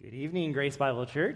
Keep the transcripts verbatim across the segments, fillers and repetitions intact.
Good evening, Grace Bible Church.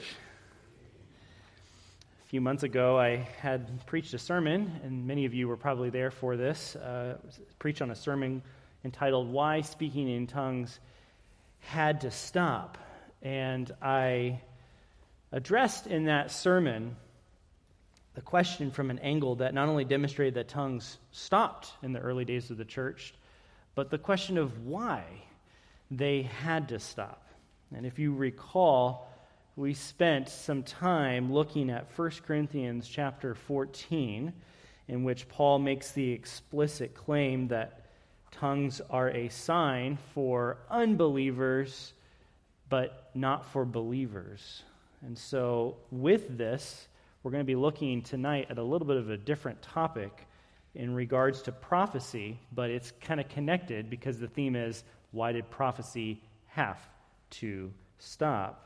A few months ago, I had preached a sermon, and many of you were probably there for this. Uh, preached on a sermon entitled, Why Speaking in Tongues Had to Stop. And I addressed in that sermon the question from an angle that not only demonstrated that tongues stopped in the early days of the church, but the question of why they had to stop. And if you recall, we spent some time looking at First Corinthians chapter fourteen, in which Paul makes the explicit claim that tongues are a sign for unbelievers, but not for believers. And so with this, we're going to be looking tonight at a little bit of a different topic in regards to prophecy, but it's kind of connected because the theme is, why did prophecy have to stop?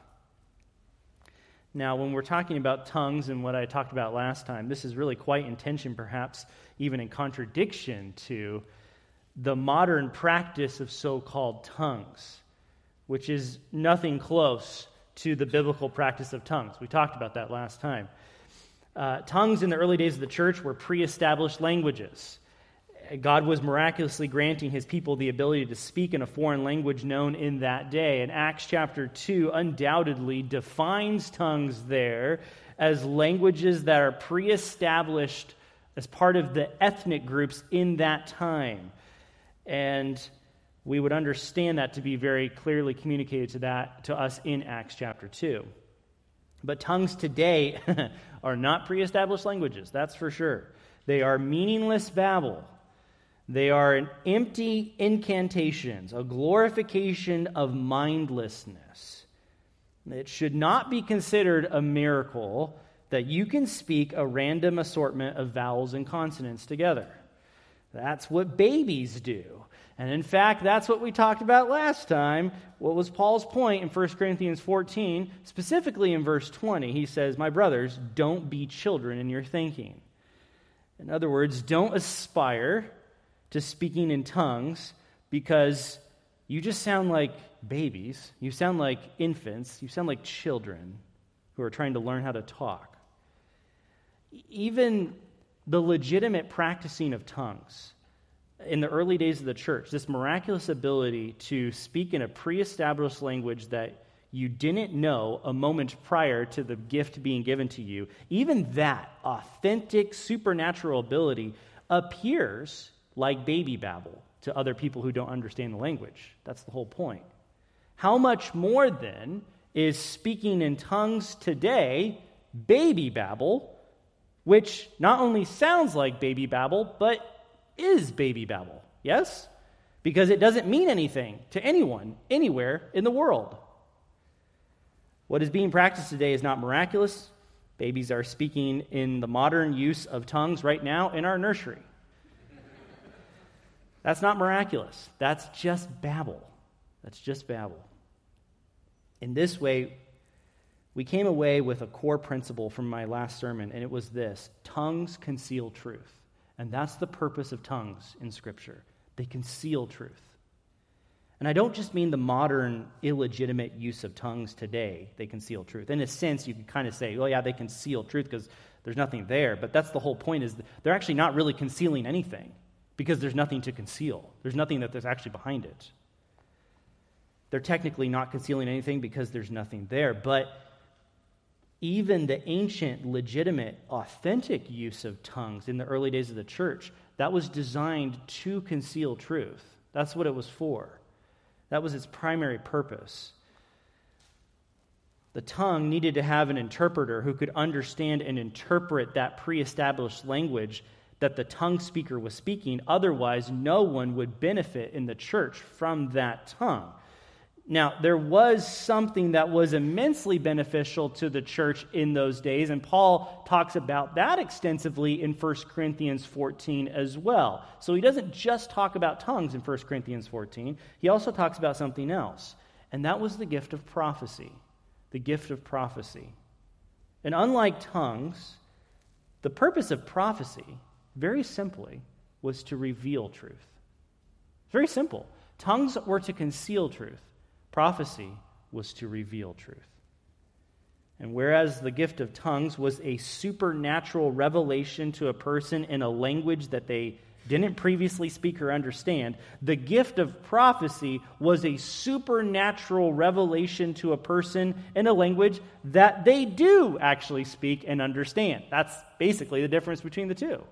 Now, when we're talking about tongues and what I talked about last time, this is really quite in tension, perhaps even in contradiction to the modern practice of so-called tongues, which is nothing close to the biblical practice of tongues. We talked about that last time. Uh, tongues in the early days of the church were pre-established languages. God was miraculously granting his people the ability to speak in a foreign language known in that day. And Acts chapter two undoubtedly defines tongues there as languages that are pre-established as part of the ethnic groups in that time. And we would understand that to be very clearly communicated to that to us in Acts chapter two. But tongues today are not pre-established languages, that's for sure. They are meaningless babble. They are an empty incantations, a glorification of mindlessness. It should not be considered a miracle that you can speak a random assortment of vowels and consonants together. That's what babies do. And in fact, that's what we talked about last time. What was Paul's point in First Corinthians fourteen, specifically in verse twenty? He says, "My brothers, don't be children in your thinking." In other words, don't aspire to speaking in tongues because you just sound like babies. You sound like infants. You sound like children who are trying to learn how to talk. Even the legitimate practicing of tongues in the early days of the church, this miraculous ability to speak in a pre-established language that you didn't know a moment prior to the gift being given to you, even that authentic supernatural ability appears like baby babble to other people who don't understand the language. That's the whole point. How much more, then, is speaking in tongues today baby babble, which not only sounds like baby babble, but is baby babble, yes? Because it doesn't mean anything to anyone, anywhere in the world. What is being practiced today is not miraculous. Babies are speaking in the modern use of tongues right now in our nursery. That's not miraculous. That's just babble. That's just babble. In this way, we came away with a core principle from my last sermon, and it was this: tongues conceal truth. And that's the purpose of tongues in Scripture. They conceal truth. And I don't just mean the modern illegitimate use of tongues today, they conceal truth. In a sense, you can kind of say, oh yeah, they conceal truth because there's nothing there. But that's the whole point, is they're actually not really concealing anything because there's nothing to conceal. There's nothing that there's actually behind it. They're technically not concealing anything because there's nothing there. But even the ancient, legitimate, authentic use of tongues in the early days of the church, that was designed to conceal truth. That's what it was for. That was its primary purpose. The tongue needed to have an interpreter who could understand and interpret that pre-established language that the tongue speaker was speaking. Otherwise, no one would benefit in the church from that tongue. Now, there was something that was immensely beneficial to the church in those days, and Paul talks about that extensively in First Corinthians fourteen as well. So he doesn't just talk about tongues in First Corinthians fourteen, he also talks about something else, and that was the gift of prophecy. The gift of prophecy. And unlike tongues, the purpose of prophecy, very simply, was to reveal truth. Very simple. Tongues were to conceal truth. Prophecy was to reveal truth. And whereas the gift of tongues was a supernatural revelation to a person in a language that they didn't previously speak or understand, the gift of prophecy was a supernatural revelation to a person in a language that they do actually speak and understand. That's basically the difference between the two.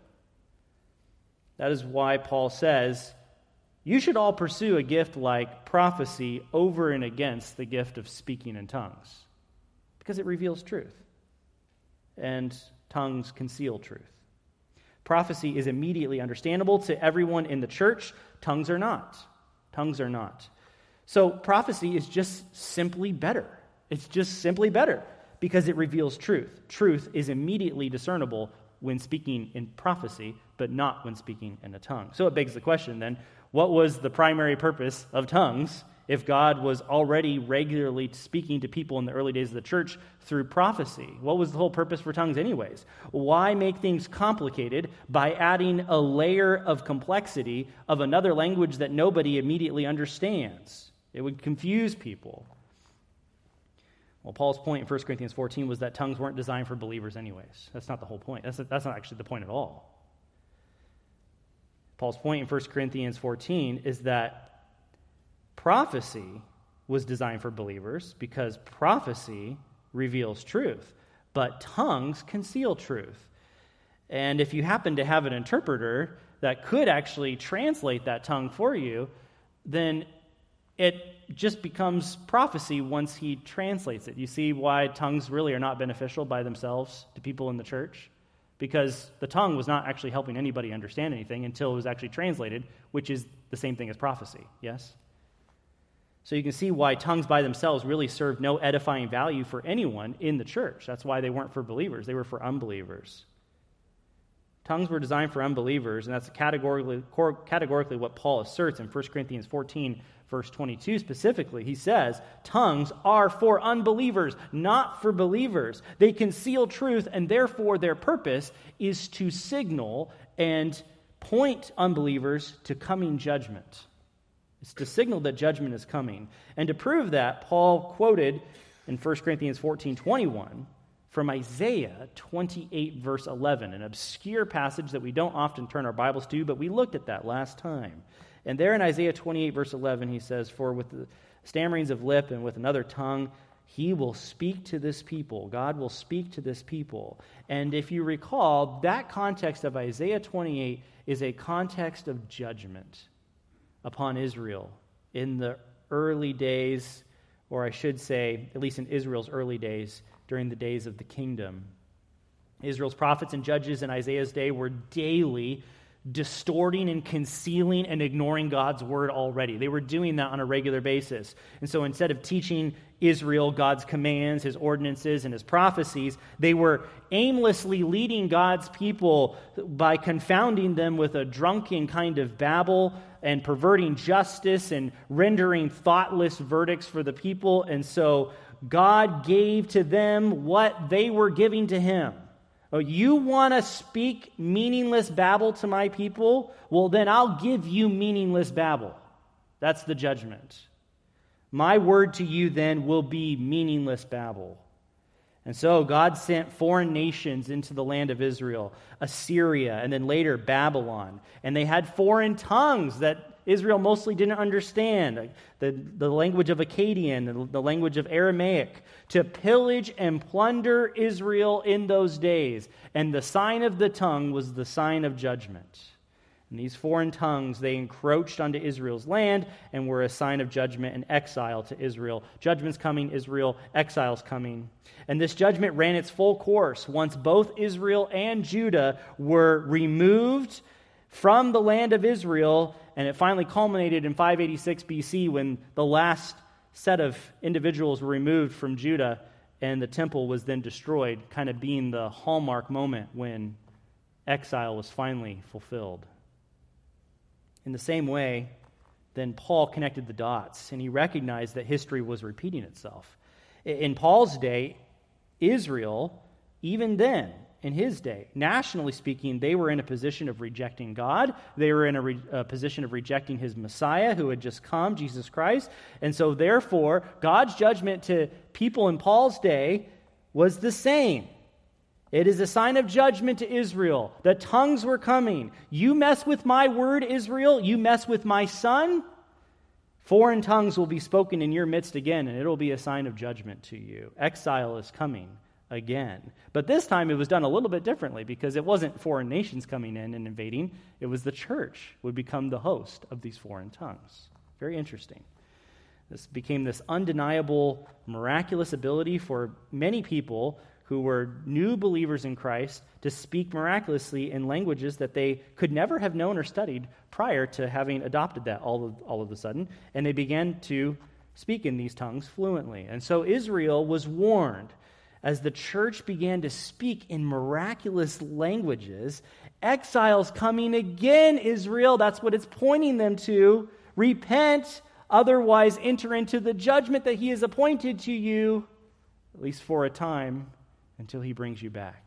That is why Paul says, you should all pursue a gift like prophecy over and against the gift of speaking in tongues, because it reveals truth, and tongues conceal truth. Prophecy is immediately understandable to everyone in the church. Tongues are not. Tongues are not. So prophecy is just simply better. It's just simply better because it reveals truth. Truth is immediately discernible when speaking in prophecy, but not when speaking in a tongue. So it begs the question then, what was the primary purpose of tongues if God was already regularly speaking to people in the early days of the church through prophecy? What was the whole purpose for tongues anyways? Why make things complicated by adding a layer of complexity of another language that nobody immediately understands? It would confuse people. Well, Paul's point in First Corinthians fourteen was that tongues weren't designed for believers anyways. That's not the whole point. That's, that's not actually the point at all. Paul's point in First Corinthians fourteen is that prophecy was designed for believers because prophecy reveals truth, but tongues conceal truth. And if you happen to have an interpreter that could actually translate that tongue for you, then it just becomes prophecy once he translates it. You see why tongues really are not beneficial by themselves to people in the church? Because the tongue was not actually helping anybody understand anything until it was actually translated, which is the same thing as prophecy, yes? So you can see why tongues by themselves really served no edifying value for anyone in the church. That's why they weren't for believers. They were for unbelievers. Tongues were designed for unbelievers, and that's categorically, categorically what Paul asserts in First Corinthians fourteen, verse twenty-two specifically. He says, tongues are for unbelievers, not for believers. They conceal truth, and therefore their purpose is to signal and point unbelievers to coming judgment. It's to signal that judgment is coming. And to prove that, Paul quoted in First Corinthians fourteen twenty-one from Isaiah twenty-eight, verse eleven, an obscure passage that we don't often turn our Bibles to, but we looked at that last time. And there in Isaiah twenty-eight, verse eleven, he says, for with the stammerings of lip and with another tongue, he will speak to this people. God will speak to this people. And if you recall, that context of Isaiah twenty-eight is a context of judgment upon Israel in the early days, or I should say, at least in Israel's early days, during the days of the kingdom. Israel's prophets and judges in Isaiah's day were daily distorting and concealing and ignoring God's word already. They were doing that on a regular basis. And so instead of teaching Israel God's commands, his ordinances, and his prophecies, they were aimlessly leading God's people by confounding them with a drunken kind of babble and perverting justice and rendering thoughtless verdicts for the people. And so God gave to them what they were giving to him. Oh, you want to speak meaningless babble to my people? Well, then I'll give you meaningless babble. That's the judgment. My word to you then will be meaningless babble. And so God sent foreign nations into the land of Israel, Assyria, and then later Babylon. And they had foreign tongues that Israel mostly didn't understand, the, the language of Akkadian, the, the language of Aramaic, to pillage and plunder Israel in those days. And the sign of the tongue was the sign of judgment. And these foreign tongues, they encroached onto Israel's land and were a sign of judgment and exile to Israel. Judgment's coming, Israel, exile's coming. And this judgment ran its full course once both Israel and Judah were removed from the land of Israel, and it finally culminated in five eighty-six B C when the last set of individuals were removed from Judah and the temple was then destroyed, kind of being the hallmark moment when exile was finally fulfilled. In the same way, then Paul connected the dots, and he recognized that history was repeating itself. In Paul's day, Israel, even then, in his day. Nationally speaking, they were in a position of rejecting God. They were in a, re- a position of rejecting his Messiah who had just come, Jesus Christ. And so therefore, God's judgment to people in Paul's day was the same. It is a sign of judgment to Israel. The tongues were coming. You mess with my word, Israel. You mess with my son. Foreign tongues will be spoken in your midst again, and it'll be a sign of judgment to you. Exile is coming again. But this time it was done a little bit differently because it wasn't foreign nations coming in and invading. It was the church would become the host of these foreign tongues. Very interesting. This became this undeniable, miraculous ability for many people who were new believers in Christ to speak miraculously in languages that they could never have known or studied prior to having adopted that all of, all of a sudden. And they began to speak in these tongues fluently. And so Israel was warned. As the church began to speak in miraculous languages, exile's coming again, Israel. That's what it's pointing them to. Repent, otherwise enter into the judgment that he has appointed to you, at least for a time, until he brings you back.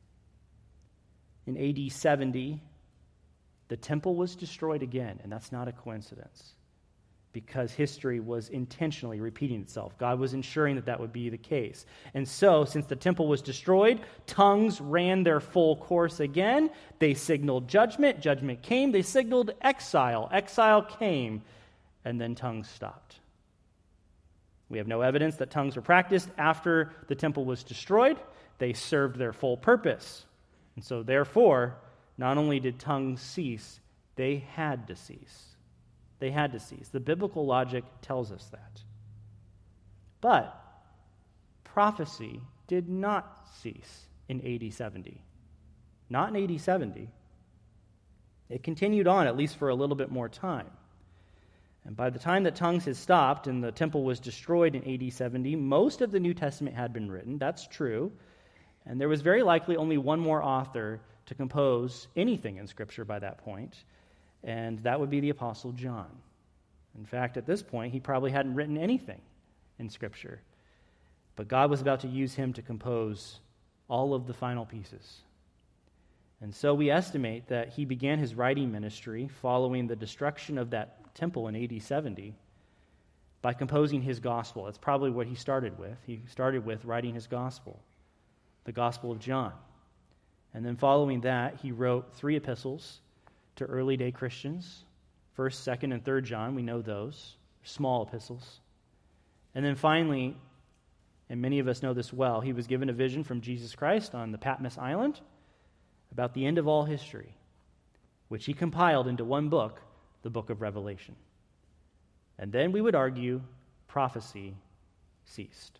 In A D seventy, the temple was destroyed again, and that's not a coincidence, because history was intentionally repeating itself. God was ensuring that that would be the case. And so, since the temple was destroyed, tongues ran their full course again. They signaled judgment. Judgment came. They signaled exile. Exile came. And then tongues stopped. We have no evidence that tongues were practiced after the temple was destroyed. They served their full purpose. And so, therefore, not only did tongues cease, they had to cease. They had to cease. The biblical logic tells us that. But prophecy did not cease in A D seventy. Not in A D seventy. It continued on, at least for a little bit more time. And by the time that tongues had stopped and the temple was destroyed in A D seventy, most of the New Testament had been written. That's true. And there was very likely only one more author to compose anything in Scripture by that point. And that would be the Apostle John. In fact, at this point, he probably hadn't written anything in Scripture. But God was about to use him to compose all of the final pieces. And so we estimate that he began his writing ministry following the destruction of that temple in A D seventy by composing his gospel. That's probably what he started with. He started with writing his gospel, the Gospel of John. And then following that, he wrote three epistles to early day Christians. First, Second, and Third John, we know those. Small epistles. And then finally, and many of us know this well, he was given a vision from Jesus Christ on the Patmos Island about the end of all history, which he compiled into one book, the book of Revelation. And then we would argue prophecy ceased.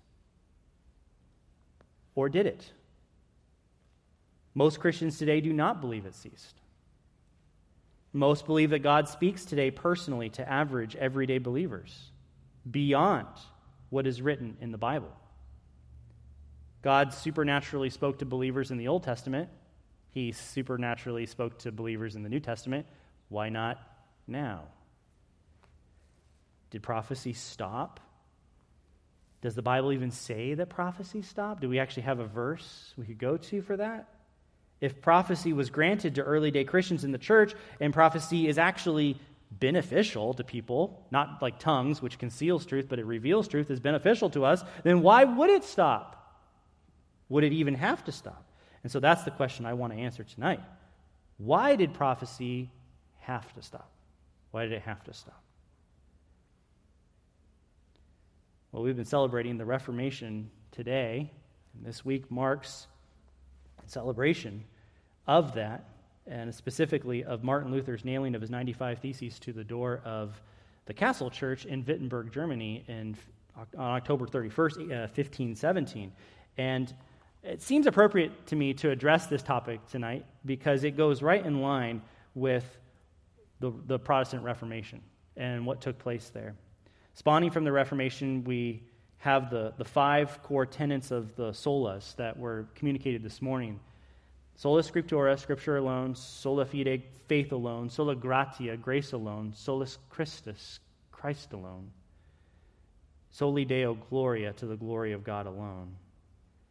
Or did it? Most Christians today do not believe it ceased. Most believe that God speaks today personally to average, everyday believers beyond what is written in the Bible. God supernaturally spoke to believers in the Old Testament. He supernaturally spoke to believers in the New Testament. Why not now? Did prophecy stop? Does the Bible even say that prophecy stopped? Do we actually have a verse we could go to for that? If prophecy was granted to early day Christians in the church, and prophecy is actually beneficial to people, not like tongues, which conceals truth, but it reveals truth, is beneficial to us, then why would it stop? Would it even have to stop? And so that's the question I want to answer tonight. Why did prophecy have to stop? Why did it have to stop? Well, we've been celebrating the Reformation today, and this week marks a celebration of that, and specifically of Martin Luther's nailing of his ninety-five Theses to the door of the Castle Church in Wittenberg, Germany, in, on October thirty-first, fifteen seventeen. And it seems appropriate to me to address this topic tonight because it goes right in line with the, the Protestant Reformation and what took place there. Spawning from the Reformation, we have the, the five core tenets of the solas that were communicated this morning. Sola Scriptura, Scripture alone; sola fide, faith alone; sola gratia, grace alone; solus Christus, Christ alone; soli Deo gloria, to the glory of God alone.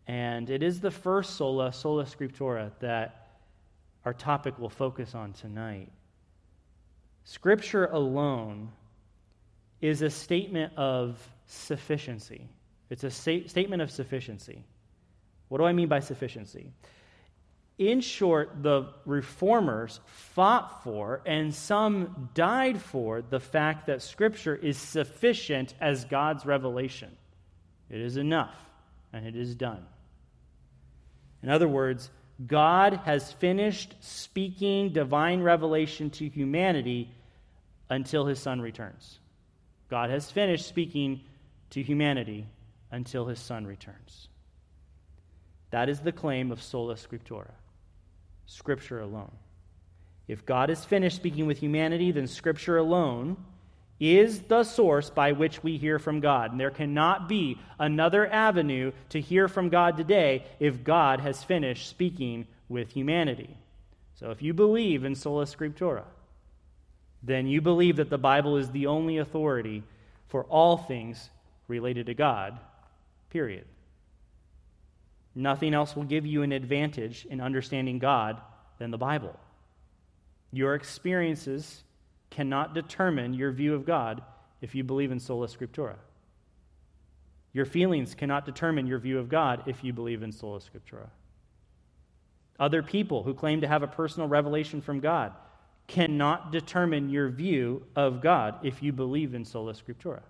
And it is the first sola, sola scriptura, that our topic will focus on tonight. Scripture alone is a statement of sufficiency. It's a sta- statement of sufficiency. What do I mean by sufficiency? In short, the reformers fought for, and some died for, the fact that Scripture is sufficient as God's revelation. It is enough, and it is done. In other words, God has finished speaking divine revelation to humanity until his Son returns. God has finished speaking to humanity until his Son returns. That is the claim of sola scriptura, Scripture alone. If God is finished speaking with humanity, then Scripture alone is the source by which we hear from God. And there cannot be another avenue to hear from God today if God has finished speaking with humanity. So if you believe in sola scriptura, then you believe that the Bible is the only authority for all things related to God, period. Nothing else will give you an advantage in understanding God than the Bible. Your experiences cannot determine your view of God if you believe in sola scriptura. Your feelings cannot determine your view of God if you believe in sola scriptura. Other people who claim to have a personal revelation from God cannot determine your view of God if you believe in sola scriptura.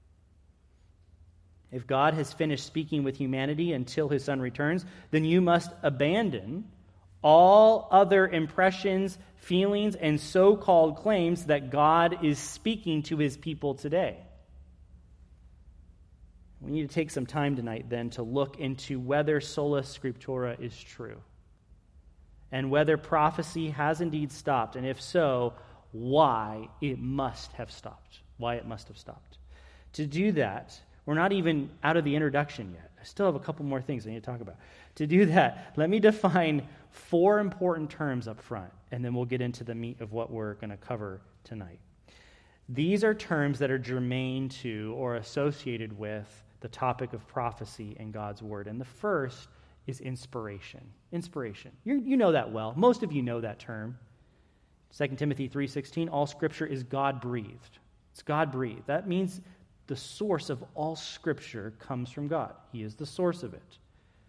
If God has finished speaking with humanity until his Son returns, then you must abandon all other impressions, feelings, and so-called claims that God is speaking to his people today. We need to take some time tonight then to look into whether sola scriptura is true and whether prophecy has indeed stopped, and if so, why it must have stopped. Why it must have stopped. To do that, we're not even out of the introduction yet. I still have a couple more things I need to talk about. To do that, let me define four important terms up front, and then we'll get into the meat of what we're going to cover tonight. These are terms that are germane to or associated with the topic of prophecy in God's Word. And the first is inspiration. Inspiration. You, you know that well. Most of you know that term. Second Timothy three sixteen, all Scripture is God-breathed. It's God-breathed. That means the source of all Scripture comes from God. He is the source of it.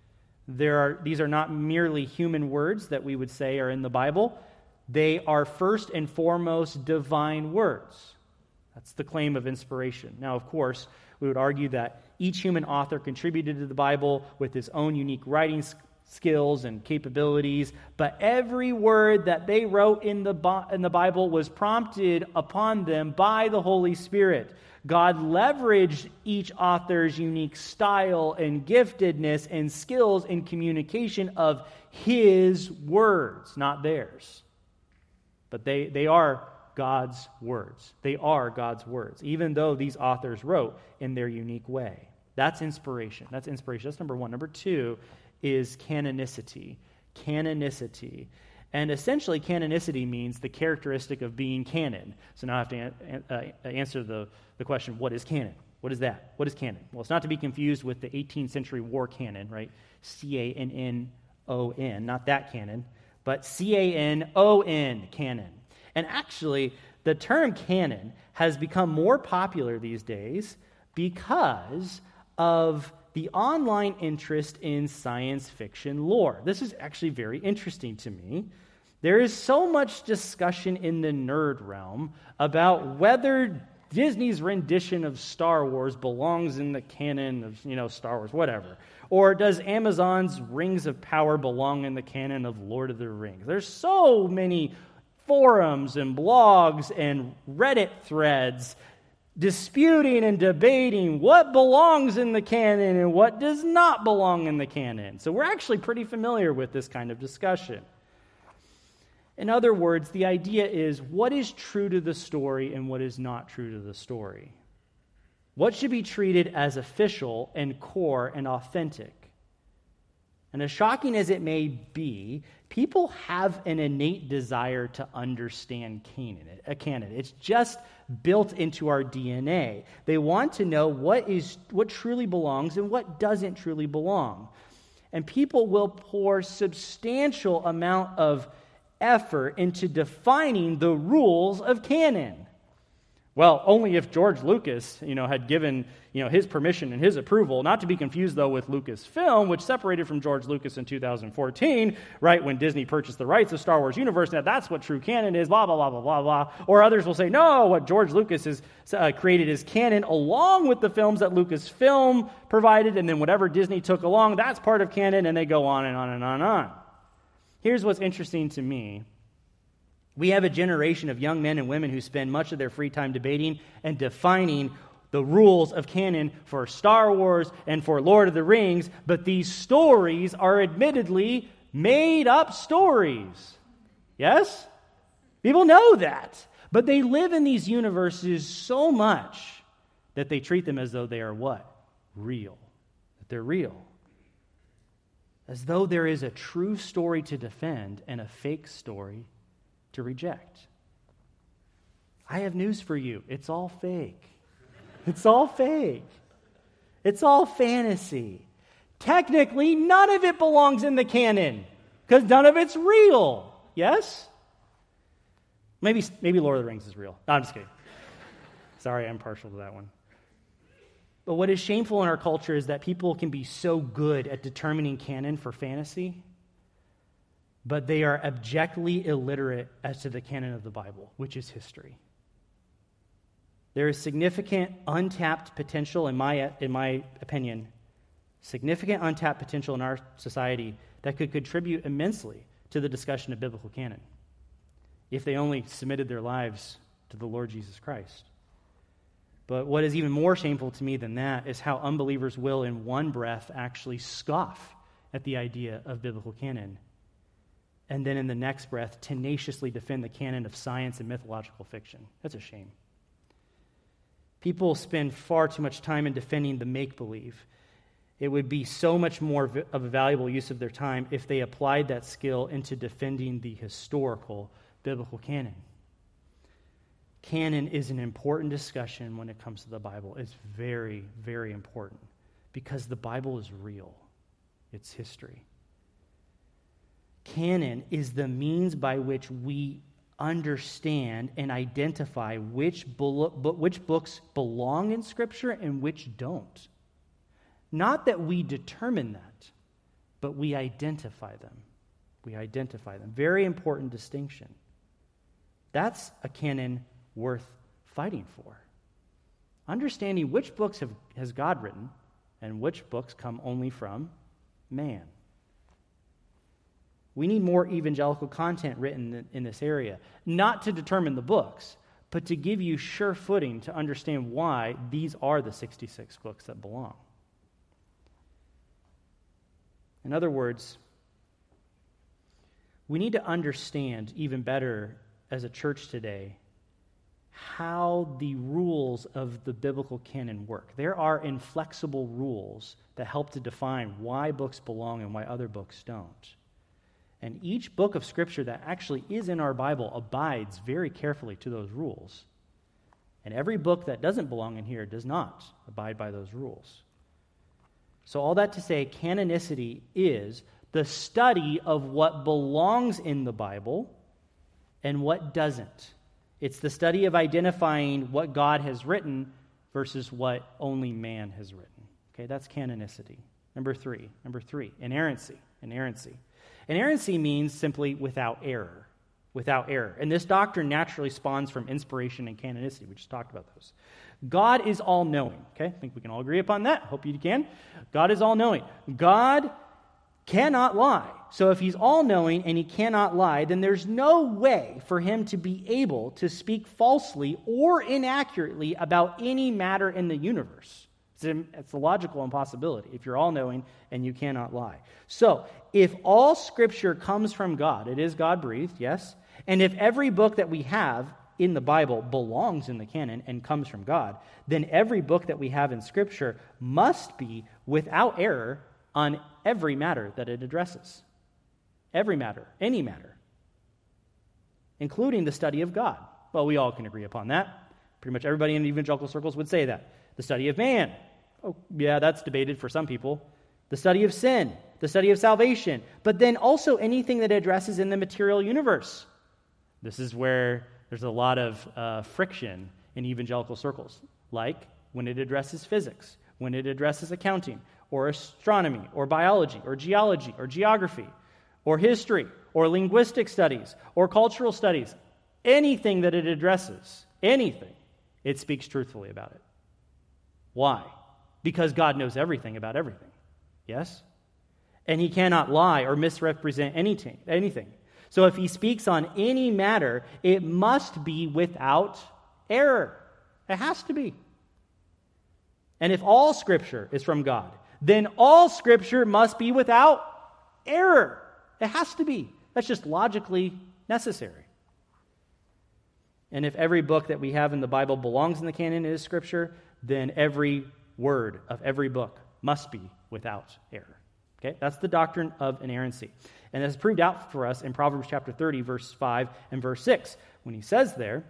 There are these are not merely human words that we would say are in the Bible. They are first and foremost divine words. That's the claim of inspiration. Now, of course, we would argue that each human author contributed to the Bible with his own unique writing skills and capabilities, but every word that they wrote in the in the Bible was prompted upon them by the Holy Spirit. God leveraged each author's unique style and giftedness and skills in communication of his words, not theirs. But they, they are God's words. They are God's words, even though these authors wrote in their unique way. That's inspiration. That's inspiration. That's number one. Number two is canonicity. Canonicity. And essentially, canonicity means the characteristic of being canon. So now I have to an, uh, answer the, the question, what is canon? What is that? What is canon? Well, it's not to be confused with the eighteenth century war canon, right? C A N N O N, not that canon, but C A N O N, canon. And actually, the term canon has become more popular these days because of the online interest in science fiction lore. This is actually very interesting to me. There is so much discussion in the nerd realm about whether Disney's rendition of Star Wars belongs in the canon of, you know, Star Wars, whatever. Or does Amazon's Rings of Power belong in the canon of Lord of the Rings? There's so many forums and blogs and Reddit threads disputing and debating what belongs in the canon and what does not belong in the canon. So we're actually pretty familiar with this kind of discussion. In other words, the idea is what is true to the story and what is not true to the story. What should be treated as official and core and authentic? And as shocking as it may be, people have an innate desire to understand canon, a canon. It's just built into our D N A. They want to know what is what truly belongs and what doesn't truly belong. And people will pour substantial amount of effort into defining the rules of canon. Well, only if George Lucas, you know, had given, you know, his permission and his approval, not to be confused, though, with Lucasfilm, which separated from George Lucas in two thousand fourteen, right, when Disney purchased the rights of Star Wars universe. Now, that's what true canon is, blah, blah, blah, blah, blah, blah. Or others will say, no, what George Lucas has uh, created is canon along with the films that Lucasfilm provided, and then whatever Disney took along, that's part of canon, and they go on and on and on and on. Here's what's interesting to me. We have a generation of young men and women who spend much of their free time debating and defining the rules of canon for Star Wars and for Lord of the Rings, but these stories are admittedly made-up stories. Yes? People know that. But they live in these universes so much that they treat them as though they are what? Real. That they're real. As though there is a true story to defend and a fake story to reject. I have news for you. It's all fake. It's all fake. It's all fantasy. Technically, none of it belongs in the canon because none of it's real. Yes? Maybe, maybe Lord of the Rings is real. No, I'm just kidding. Sorry, I'm partial to that one. But what is shameful in our culture is that people can be so good at determining canon for fantasy, but they are abjectly illiterate as to the canon of the Bible, which is history. There is significant untapped potential, in my, in my opinion, significant untapped potential in our society that could contribute immensely to the discussion of biblical canon if they only submitted their lives to the Lord Jesus Christ. But what is even more shameful to me than that is how unbelievers will, in one breath, actually scoff at the idea of biblical canon, and then in the next breath, tenaciously defend the canon of science and mythological fiction. That's a shame. People spend far too much time in defending the make-believe. It would be so much more of a valuable use of their time if they applied that skill into defending the historical biblical canon. Canon is an important discussion when it comes to the Bible. It's very, very important because the Bible is real. It's history. Canon is the means by which we understand and identify which, belo- which books belong in Scripture and which don't. Not that we determine that, but we identify them. We identify them. Very important distinction. That's a canon worth fighting for. Understanding which books have, has God written and which books come only from man. We need more evangelical content written in this area, not to determine the books, but to give you sure footing to understand why these are the sixty-six books that belong. In other words, we need to understand even better as a church today how the rules of the biblical canon work. There are inflexible rules that help to define why books belong and why other books don't. And each book of Scripture that actually is in our Bible abides very carefully to those rules. And every book that doesn't belong in here does not abide by those rules. So all that to say, canonicity is the study of what belongs in the Bible and what doesn't. It's the study of identifying what God has written versus what only man has written. Okay, that's canonicity. Number three. Number three, inerrancy. Inerrancy. Inerrancy means simply without error. Without error. And this doctrine naturally spawns from inspiration and canonicity. We just talked about those. God is all-knowing. Okay, I think we can all agree upon that. Hope you can. God is all-knowing. God cannot lie. So if he's all-knowing and he cannot lie, then there's no way for him to be able to speak falsely or inaccurately about any matter in the universe. It's a, it's a logical impossibility if you're all-knowing and you cannot lie. So if all Scripture comes from God, it is God-breathed, yes, and if every book that we have in the Bible belongs in the canon and comes from God, then every book that we have in Scripture must be without error on every matter that it addresses. Every matter, any matter, including the study of God. Well, we all can agree upon that. Pretty much everybody in evangelical circles would say that. The study of man. Oh, yeah, that's debated for some people. the study of sin, the study of salvation, but then also anything that addresses in the material universe. This is where there's a lot of uh, friction in evangelical circles, like when it addresses physics, when it addresses accounting, or astronomy, or biology, or geology, or geography, or history, or linguistic studies, or cultural studies. Anything that it addresses, anything, it speaks truthfully about it. Why? Because God knows everything about everything. Yes? And he cannot lie or misrepresent anything. anything. So if he speaks on any matter, it must be without error. It has to be. And if all Scripture is from God, then all Scripture must be without error. It has to be. That's just logically necessary. And if every book that we have in the Bible belongs in the canon is Scripture, then every word of every book must be without error. Okay? That's the doctrine of inerrancy. And that's proved out for us in Proverbs chapter thirty, verse five and verse six, when he says there,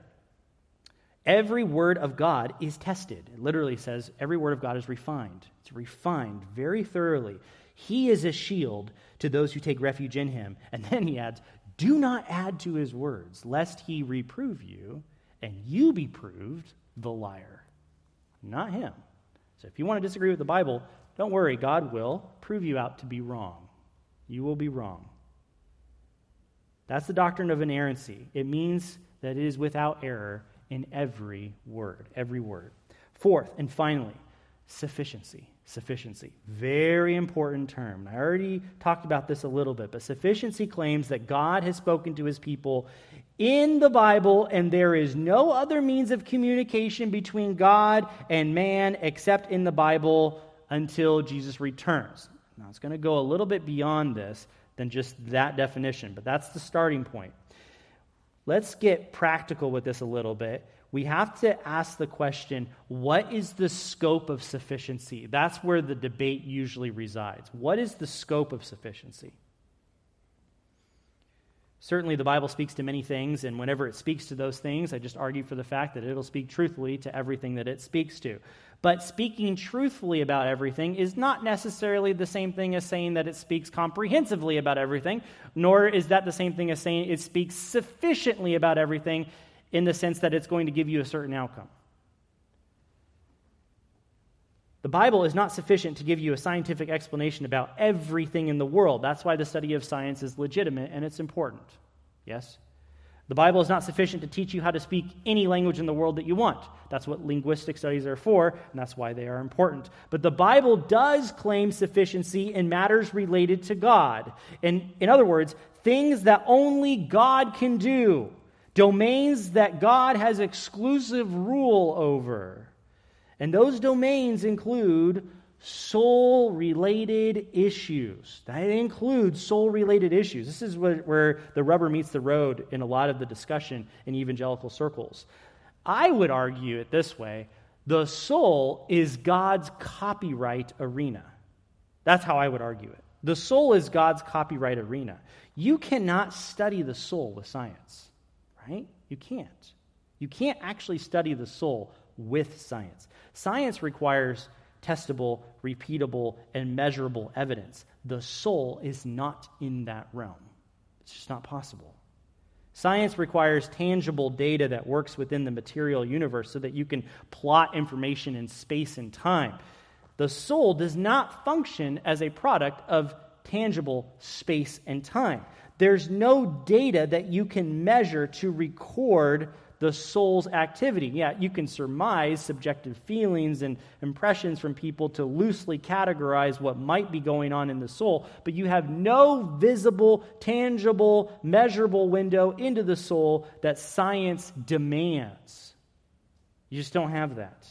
every word of God is tested. It literally says every word of God is refined. It's refined very thoroughly. He is a shield to those who take refuge in him. And then he adds, do not add to his words, lest he reprove you, and you be proved the liar, not him. So if you want to disagree with the Bible, don't worry, God will prove you out to be wrong. You will be wrong. That's the doctrine of inerrancy. It means that it is without error in every word, every word. Fourth, and finally, sufficiency. Sufficiency. Very important term. I already talked about this a little bit, but sufficiency claims that God has spoken to his people in the Bible, and there is no other means of communication between God and man except in the Bible until Jesus returns. Now, it's going to go a little bit beyond this than just that definition, but that's the starting point. Let's get practical with this a little bit. We have to ask the question, what is the scope of sufficiency? That's where the debate usually resides. What is the scope of sufficiency? Certainly the Bible speaks to many things, and whenever it speaks to those things, I just argue for the fact that it'll speak truthfully to everything that it speaks to. But speaking truthfully about everything is not necessarily the same thing as saying that it speaks comprehensively about everything, nor is that the same thing as saying it speaks sufficiently about everything in the sense that it's going to give you a certain outcome. The Bible is not sufficient to give you a scientific explanation about everything in the world. That's why the study of science is legitimate and it's important. Yes? The Bible is not sufficient to teach you how to speak any language in the world that you want. That's what linguistic studies are for, and that's why they are important. But the Bible does claim sufficiency in matters related to God. In, in other words, things that only God can do. Domains that God has exclusive rule over. And those domains include soul-related issues. That includes soul-related issues. This is where, where the rubber meets the road in a lot of the discussion in evangelical circles. I would argue it this way: the soul is God's copyright arena. That's how I would argue it. The soul is God's copyright arena. You cannot study the soul with science. Right? You can't. You can't actually study the soul with science. Science requires testable, repeatable, and measurable evidence. The soul is not in that realm. It's just not possible. Science requires tangible data that works within the material universe so that you can plot information in space and time. The soul does not function as a product of tangible space and time. There's no data that you can measure to record the soul's activity. Yeah, you can surmise subjective feelings and impressions from people to loosely categorize what might be going on in the soul, but you have no visible, tangible, measurable window into the soul that science demands. You just don't have that.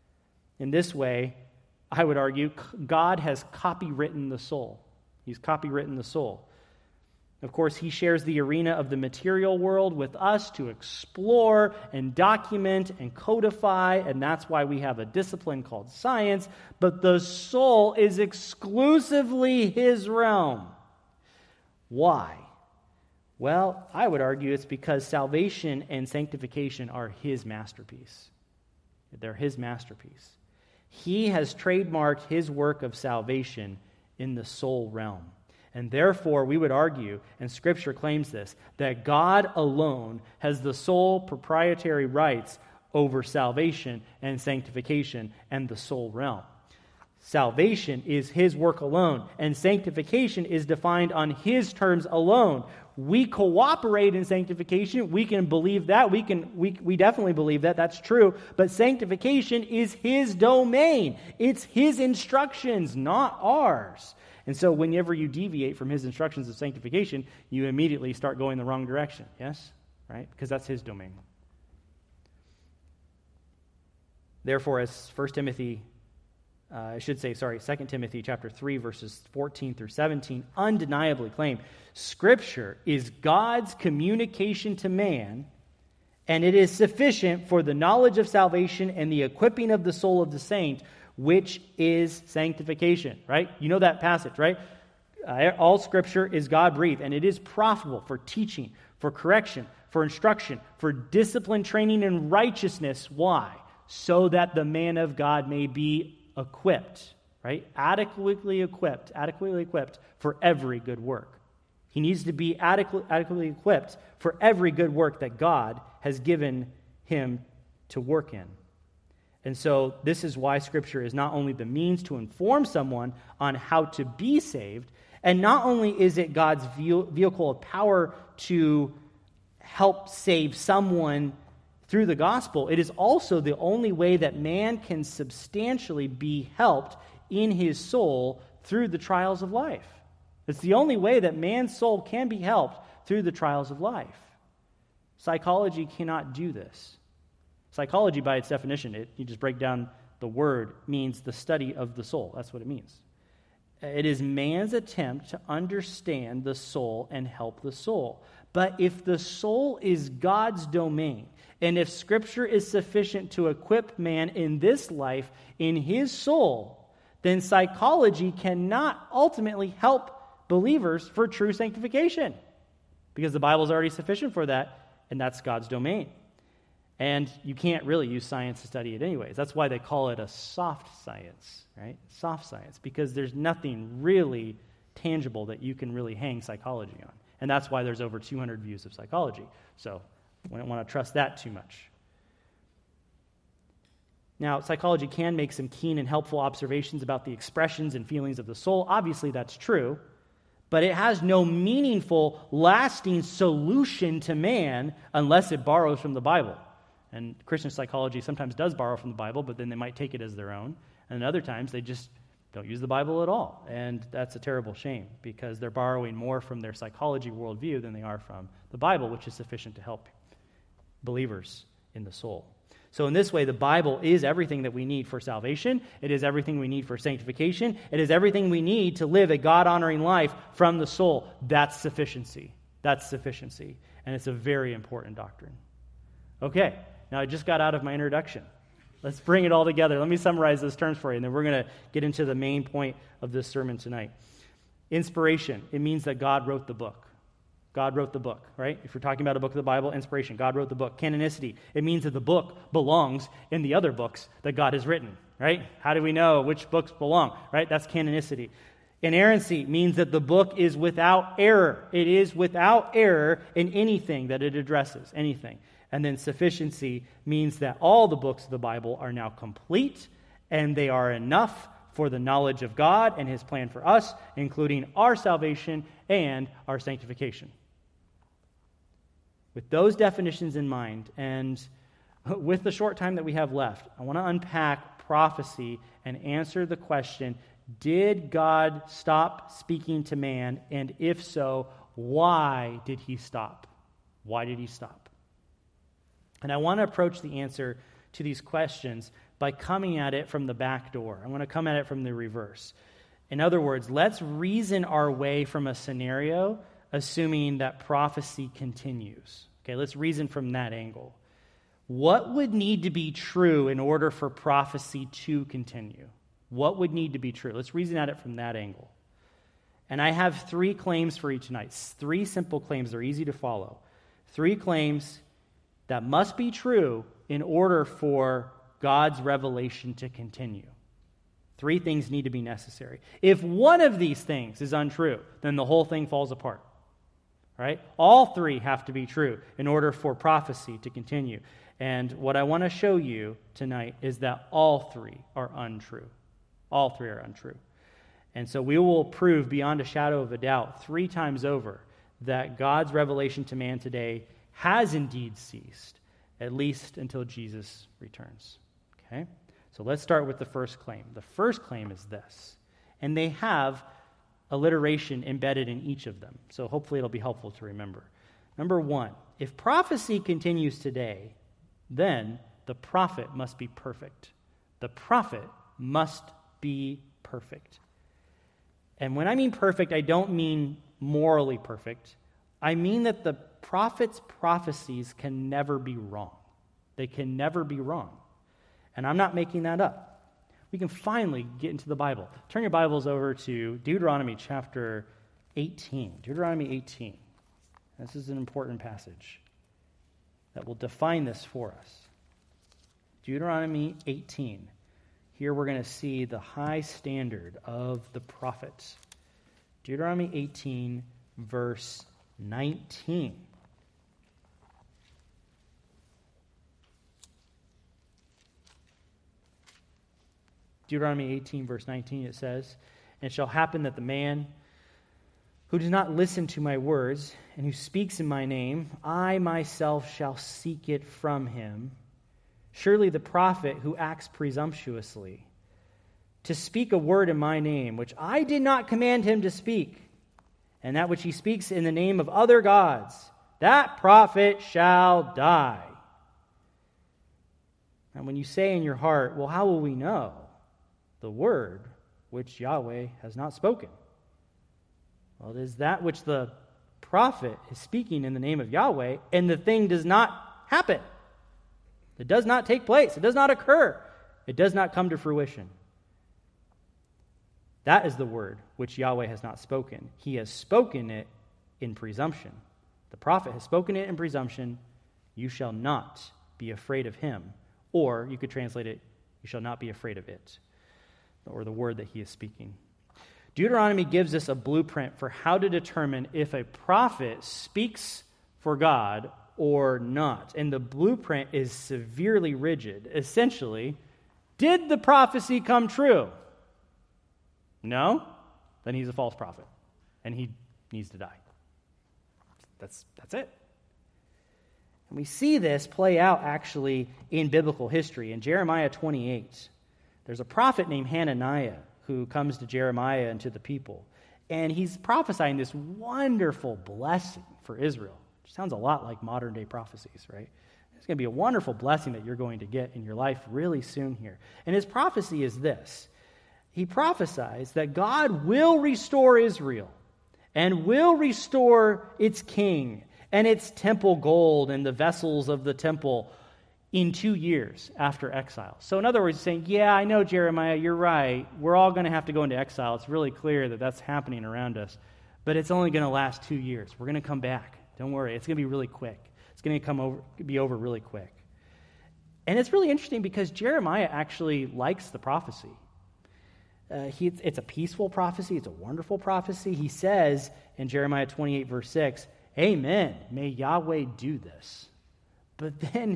In this way, I would argue, God has copywritten the soul. He's copywritten the soul. Of course, he shares the arena of the material world with us to explore and document and codify, and that's why we have a discipline called science. But the soul is exclusively his realm. Why? Well, I would argue it's because salvation and sanctification are his masterpiece. They're his masterpiece. He has trademarked his work of salvation in the soul realm. And therefore, we would argue, and Scripture claims this, that God alone has the sole proprietary rights over salvation and sanctification and the soul realm. Salvation is His work alone, and sanctification is defined on His terms alone. We cooperate in sanctification. We can believe that. We can. We, we definitely believe that. That's true. But sanctification is His domain. It's His instructions, not ours. And so whenever you deviate from His instructions of sanctification, you immediately start going the wrong direction. Yes? Right? Because that's His domain. Therefore, as First Timothy, uh, I should say, sorry, Second Timothy chapter three, verses fourteen through seventeen, undeniably claim, Scripture is God's communication to man, and it is sufficient for the knowledge of salvation and the equipping of the soul of the saint, which is sanctification, right? You know that passage, right? Uh, all Scripture is God-breathed, and it is profitable for teaching, for correction, for instruction, for discipline, training in righteousness. Why? So that the man of God may be equipped, right? Adequately equipped, adequately equipped for every good work. He needs to be adequate, adequately equipped for every good work that God has given him to work in. And so this is why Scripture is not only the means to inform someone on how to be saved, and not only is it God's vehicle of power to help save someone through the gospel, it is also the only way that man can substantially be helped in his soul through the trials of life. It's the only way that man's soul can be helped through the trials of life. Psychology cannot do this. Psychology, by its definition, it, you just break down the word, means the study of the soul. That's what it means. It is man's attempt to understand the soul and help the soul. But if the soul is God's domain, and if Scripture is sufficient to equip man in this life, in his soul, then psychology cannot ultimately help believers for true sanctification, because the Bible is already sufficient for that, and that's God's domain. And you can't really use science to study it anyways. That's why they call it a soft science, right? Soft science, because there's nothing really tangible that you can really hang psychology on. And that's why there's over two hundred views of psychology. So we don't want to trust that too much. Now, psychology can make some keen and helpful observations about the expressions and feelings of the soul. Obviously, that's true. But it has no meaningful, lasting solution to man unless it borrows from the Bible. And Christian psychology sometimes does borrow from the Bible, but then they might take it as their own. And other times they just don't use the Bible at all. And that's a terrible shame, because they're borrowing more from their psychology worldview than they are from the Bible, which is sufficient to help believers in the soul. So in this way, the Bible is everything that we need for salvation. It is everything we need for sanctification. It is everything we need to live a God-honoring life from the soul. That's sufficiency. That's sufficiency. And it's a very important doctrine. Okay, now I just got out of my introduction. Let's bring it all together. Let me summarize those terms for you, and then we're going to get into the main point of this sermon tonight. Inspiration, it means that God wrote the book. God wrote the book, right? If you're talking about a book of the Bible, inspiration, God wrote the book. Canonicity, it means that the book belongs in the other books that God has written, right? How do we know which books belong, right? That's canonicity. Inerrancy means that the book is without error. It is without error in anything that it addresses, anything. And then sufficiency means that all the books of the Bible are now complete, and they are enough for the knowledge of God and His plan for us, including our salvation and our sanctification. With those definitions in mind, and with the short time that we have left, I want to unpack prophecy and answer the question, did God stop speaking to man? And if so, why did He stop? Why did He stop? And I want to approach the answer to these questions by coming at it from the back door. I want to come at it from the reverse. In other words, let's reason our way from a scenario assuming that prophecy continues. Okay, let's reason from that angle. What would need to be true in order for prophecy to continue? What would need to be true? Let's reason at it from that angle. And I have three claims for you tonight. Three simple claims. They're easy to follow. Three claims that must be true in order for God's revelation to continue. Three things need to be necessary. If one of these things is untrue, then the whole thing falls apart. Right? All three have to be true in order for prophecy to continue. And what I want to show you tonight is that all three are untrue. All three are untrue. And so we will prove beyond a shadow of a doubt three times over that God's revelation to man today has indeed ceased, at least until Jesus returns. Okay? So let's start with the first claim. The first claim is this, and they have alliteration embedded in each of them, so hopefully it'll be helpful to remember. Number one, if prophecy continues today, then the prophet must be perfect. The prophet must be perfect. And when I mean perfect, I don't mean morally perfect. I mean that the prophet's prophecies can never be wrong. They can never be wrong. And I'm not making that up. We can finally get into the Bible. Turn your Bibles over to Deuteronomy chapter eighteen. Deuteronomy eighteen. This is an important passage that will define this for us. Deuteronomy eighteen. Here we're going to see the high standard of the prophets. Deuteronomy eighteen, verse nineteen. Deuteronomy eighteen, verse nineteen, it says, "And it shall happen that the man who does not listen to my words and who speaks in my name, I myself shall seek it from him. Surely the prophet who acts presumptuously to speak a word in my name, which I did not command him to speak, and that which he speaks in the name of other gods, that prophet shall die." And when you say in your heart, well, how will we know the word which Yahweh has not spoken? Well, it is that which the prophet is speaking in the name of Yahweh, and the thing does not happen. It does not take place. It does not occur. It does not come to fruition. That is the word which Yahweh has not spoken. He has spoken it in presumption. The prophet has spoken it in presumption. You shall not be afraid of him. Or you could translate it, you shall not be afraid of it, or the word that he is speaking. Deuteronomy gives us a blueprint for how to determine if a prophet speaks for God or not. And the blueprint is severely rigid. Essentially, did the prophecy come true? No? Then he's a false prophet, and he needs to die. That's, that's it. And we see this play out actually in biblical history. In Jeremiah twenty-eight, there's a prophet named Hananiah who comes to Jeremiah and to the people. And he's prophesying this wonderful blessing for Israel. Which sounds a lot like modern-day prophecies, right? It's going to be a wonderful blessing that you're going to get in your life really soon here. And his prophecy is this. He prophesies that God will restore Israel and will restore its king and its temple gold and the vessels of the temple in two years after exile. So in other words, he's saying, yeah, I know, Jeremiah, you're right. We're all going to have to go into exile. It's really clear that that's happening around us. But it's only going to last two years. We're going to come back. Don't worry. It's going to be really quick. It's going to come over, be over really quick. And it's really interesting because Jeremiah actually likes the prophecy. Uh, he, it's a peaceful prophecy. It's a wonderful prophecy. He says in Jeremiah twenty-eight, verse six, "Amen. May Yahweh do this." But then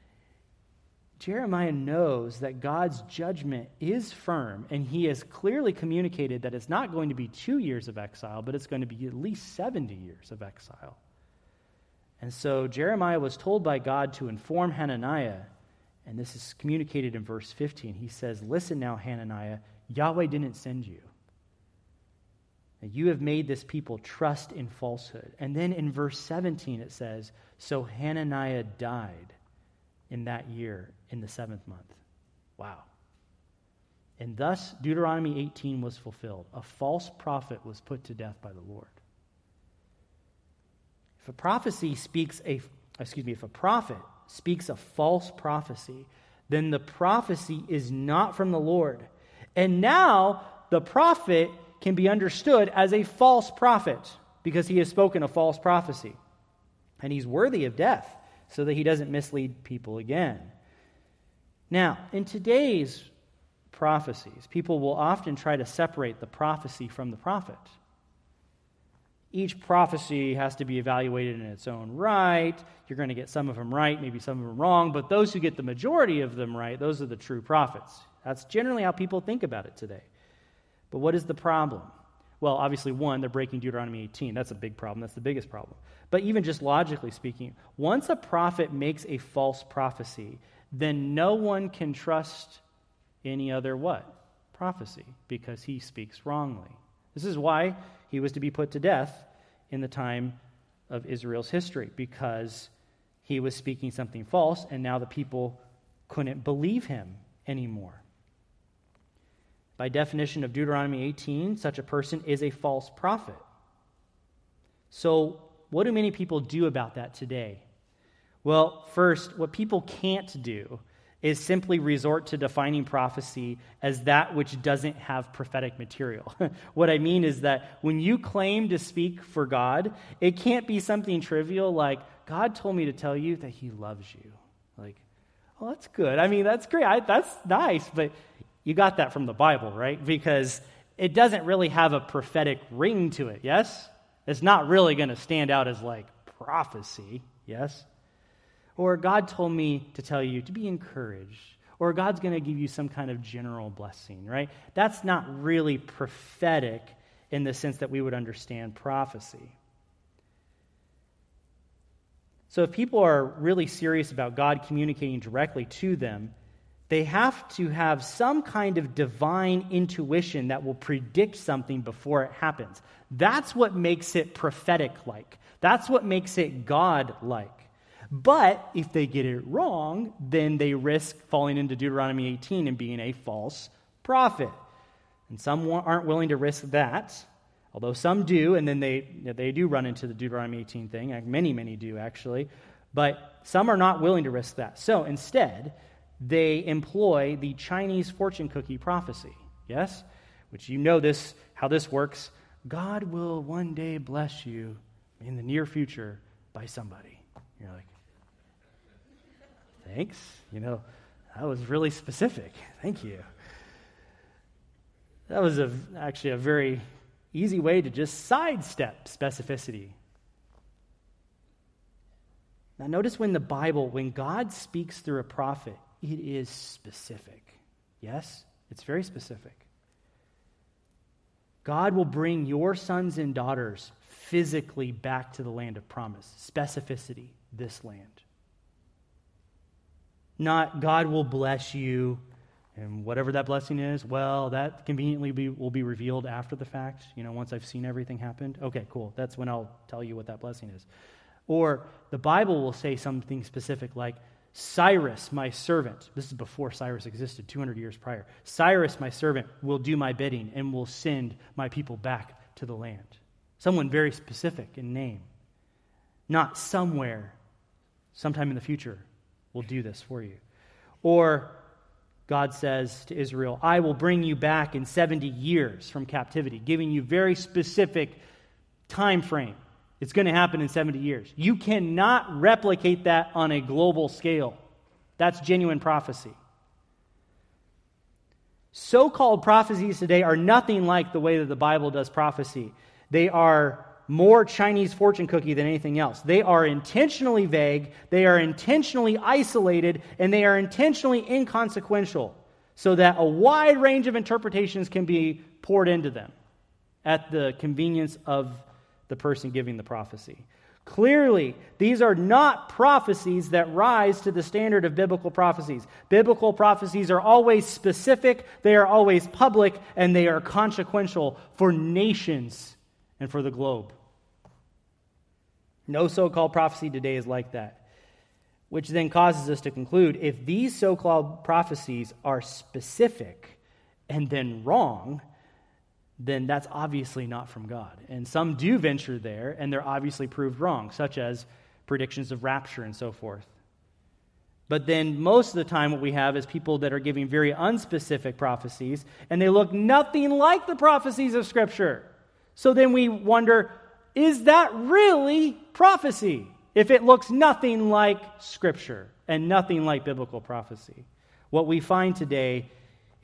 Jeremiah knows that God's judgment is firm, and he has clearly communicated that it's not going to be two years of exile, but it's going to be at least seventy years of exile. And so Jeremiah was told by God to inform Hananiah, and this is communicated in verse fifteen. He says, "Listen now, Hananiah, Yahweh didn't send you. And you have made this people trust in falsehood." And then in verse seventeen it says, "So Hananiah died in that year in the seventh month." Wow. And thus Deuteronomy eighteen was fulfilled. A false prophet was put to death by the Lord. If a prophecy speaks a, excuse me, if a prophet speaks a false prophecy, then the prophecy is not from the Lord. And now the prophet can be understood as a false prophet because he has spoken a false prophecy. And he's worthy of death so that he doesn't mislead people again. Now, in today's prophecies. People will often try to separate the prophecy from the prophet. Each prophecy has to be evaluated in its own right. You're going to get some of them right, maybe some of them wrong, but those who get the majority of them right, those are the true prophets. That's generally how people think about it today. But what is the problem? Well, obviously, one, they're breaking Deuteronomy eighteen. That's a big problem. That's the biggest problem. But even just logically speaking, once a prophet makes a false prophecy, then no one can trust any other what? Prophecy, because he speaks wrongly. This is why he was to be put to death in the time of Israel's history, because he was speaking something false, and now the people couldn't believe him anymore. By definition of Deuteronomy eighteen, such a person is a false prophet. So, what do many people do about that today? Well, first, what people can't do is simply resort to defining prophecy as that which doesn't have prophetic material. What I mean is that when you claim to speak for God, it can't be something trivial like, God told me to tell you that he loves you. Like, oh, that's good. I mean, that's great. I, that's nice, but you got that from the Bible, right? Because it doesn't really have a prophetic ring to it, yes? It's not really going to stand out as like prophecy, yes? Or God told me to tell you to be encouraged. Or God's going to give you some kind of general blessing, right? That's not really prophetic in the sense that we would understand prophecy. So if people are really serious about God communicating directly to them, they have to have some kind of divine intuition that will predict something before it happens. That's what makes it prophetic-like. That's what makes it God-like. But if they get it wrong, then they risk falling into Deuteronomy eighteen and being a false prophet. And some aren't willing to risk that, although some do, and then they they do run into the Deuteronomy eighteen thing. Many, many do, actually. But some are not willing to risk that. So instead, they employ the Chinese fortune cookie prophecy, yes? Which you know this, how this works. God will one day bless you in the near future by somebody. You're like, thanks. You know, that was really specific. Thank you. That was a, actually a very easy way to just sidestep specificity. Now notice when the Bible, when God speaks through a prophet, it is specific. Yes? It's very specific. God will bring your sons and daughters physically back to the land of promise. Specificity, this land. Not God will bless you, and whatever that blessing is, well, that conveniently be, will be revealed after the fact. You know, once I've seen everything happen. Okay, cool. That's when I'll tell you what that blessing is. Or the Bible will say something specific like, Cyrus, my servant, this is before Cyrus existed, two hundred years prior. Cyrus, my servant, will do my bidding and will send my people back to the land. Someone very specific in name. Not somewhere, sometime in the future, will do this for you. Or God says to Israel, I will bring you back in seventy years from captivity, giving you very specific time frame. It's going to happen in seventy years. You cannot replicate that on a global scale. That's genuine prophecy. So-called prophecies today are nothing like the way that the Bible does prophecy. They are more Chinese fortune cookie than anything else. They are intentionally vague, they are intentionally isolated, and they are intentionally inconsequential so that a wide range of interpretations can be poured into them at the convenience of the person giving the prophecy. Clearly, these are not prophecies that rise to the standard of biblical prophecies. Biblical prophecies are always specific, they are always public, and they are consequential for nations and for the globe. No so-called prophecy today is like that, which then causes us to conclude if these so-called prophecies are specific and then wrong, then that's obviously not from God. And some do venture there, and they're obviously proved wrong, such as predictions of rapture and so forth. But then most of the time what we have is people that are giving very unspecific prophecies, and they look nothing like the prophecies of Scripture. So then we wonder, is that really prophecy? If it looks nothing like Scripture and nothing like biblical prophecy. What we find today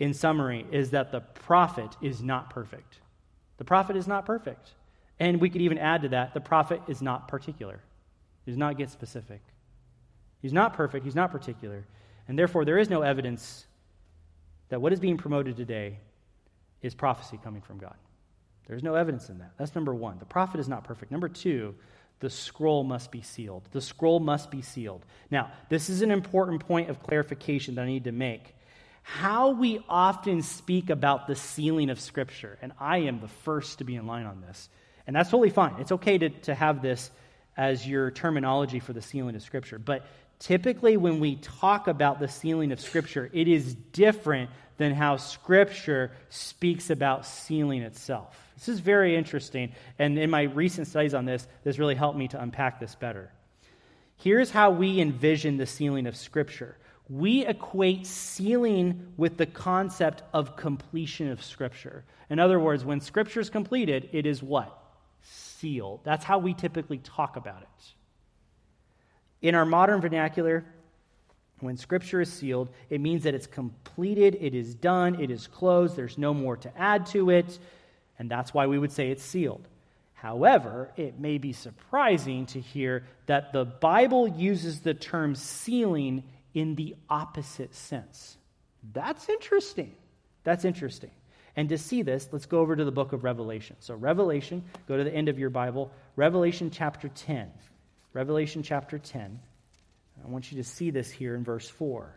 in summary, is that the prophet is not perfect. The prophet is not perfect. And we could even add to that, the prophet is not particular. He does not get specific. He's not perfect, he's not particular. And therefore, there is no evidence that what is being promoted today is prophecy coming from God. There's no evidence in that. That's number one. The prophet is not perfect. Number two, the scroll must be sealed. The scroll must be sealed. Now, this is an important point of clarification that I need to make. How we often speak about the sealing of Scripture, and I am the first to be in line on this, and that's totally fine. It's okay to, to have this as your terminology for the sealing of Scripture, but typically when we talk about the sealing of Scripture, it is different than how Scripture speaks about sealing itself. This is very interesting, and in my recent studies on this, this really helped me to unpack this better. Here's how we envision the sealing of Scripture. We equate sealing with the concept of completion of Scripture. In other words, when Scripture is completed, it is what? Sealed. That's how we typically talk about it. In our modern vernacular, when Scripture is sealed, it means that it's completed, it is done, it is closed, there's no more to add to it, and that's why we would say it's sealed. However, it may be surprising to hear that the Bible uses the term sealing in the opposite sense. That's interesting. That's interesting. And to see this, let's go over to the book of Revelation. So Revelation, go to the end of your Bible, Revelation chapter ten. Revelation chapter ten. I want you to see this here in verse four.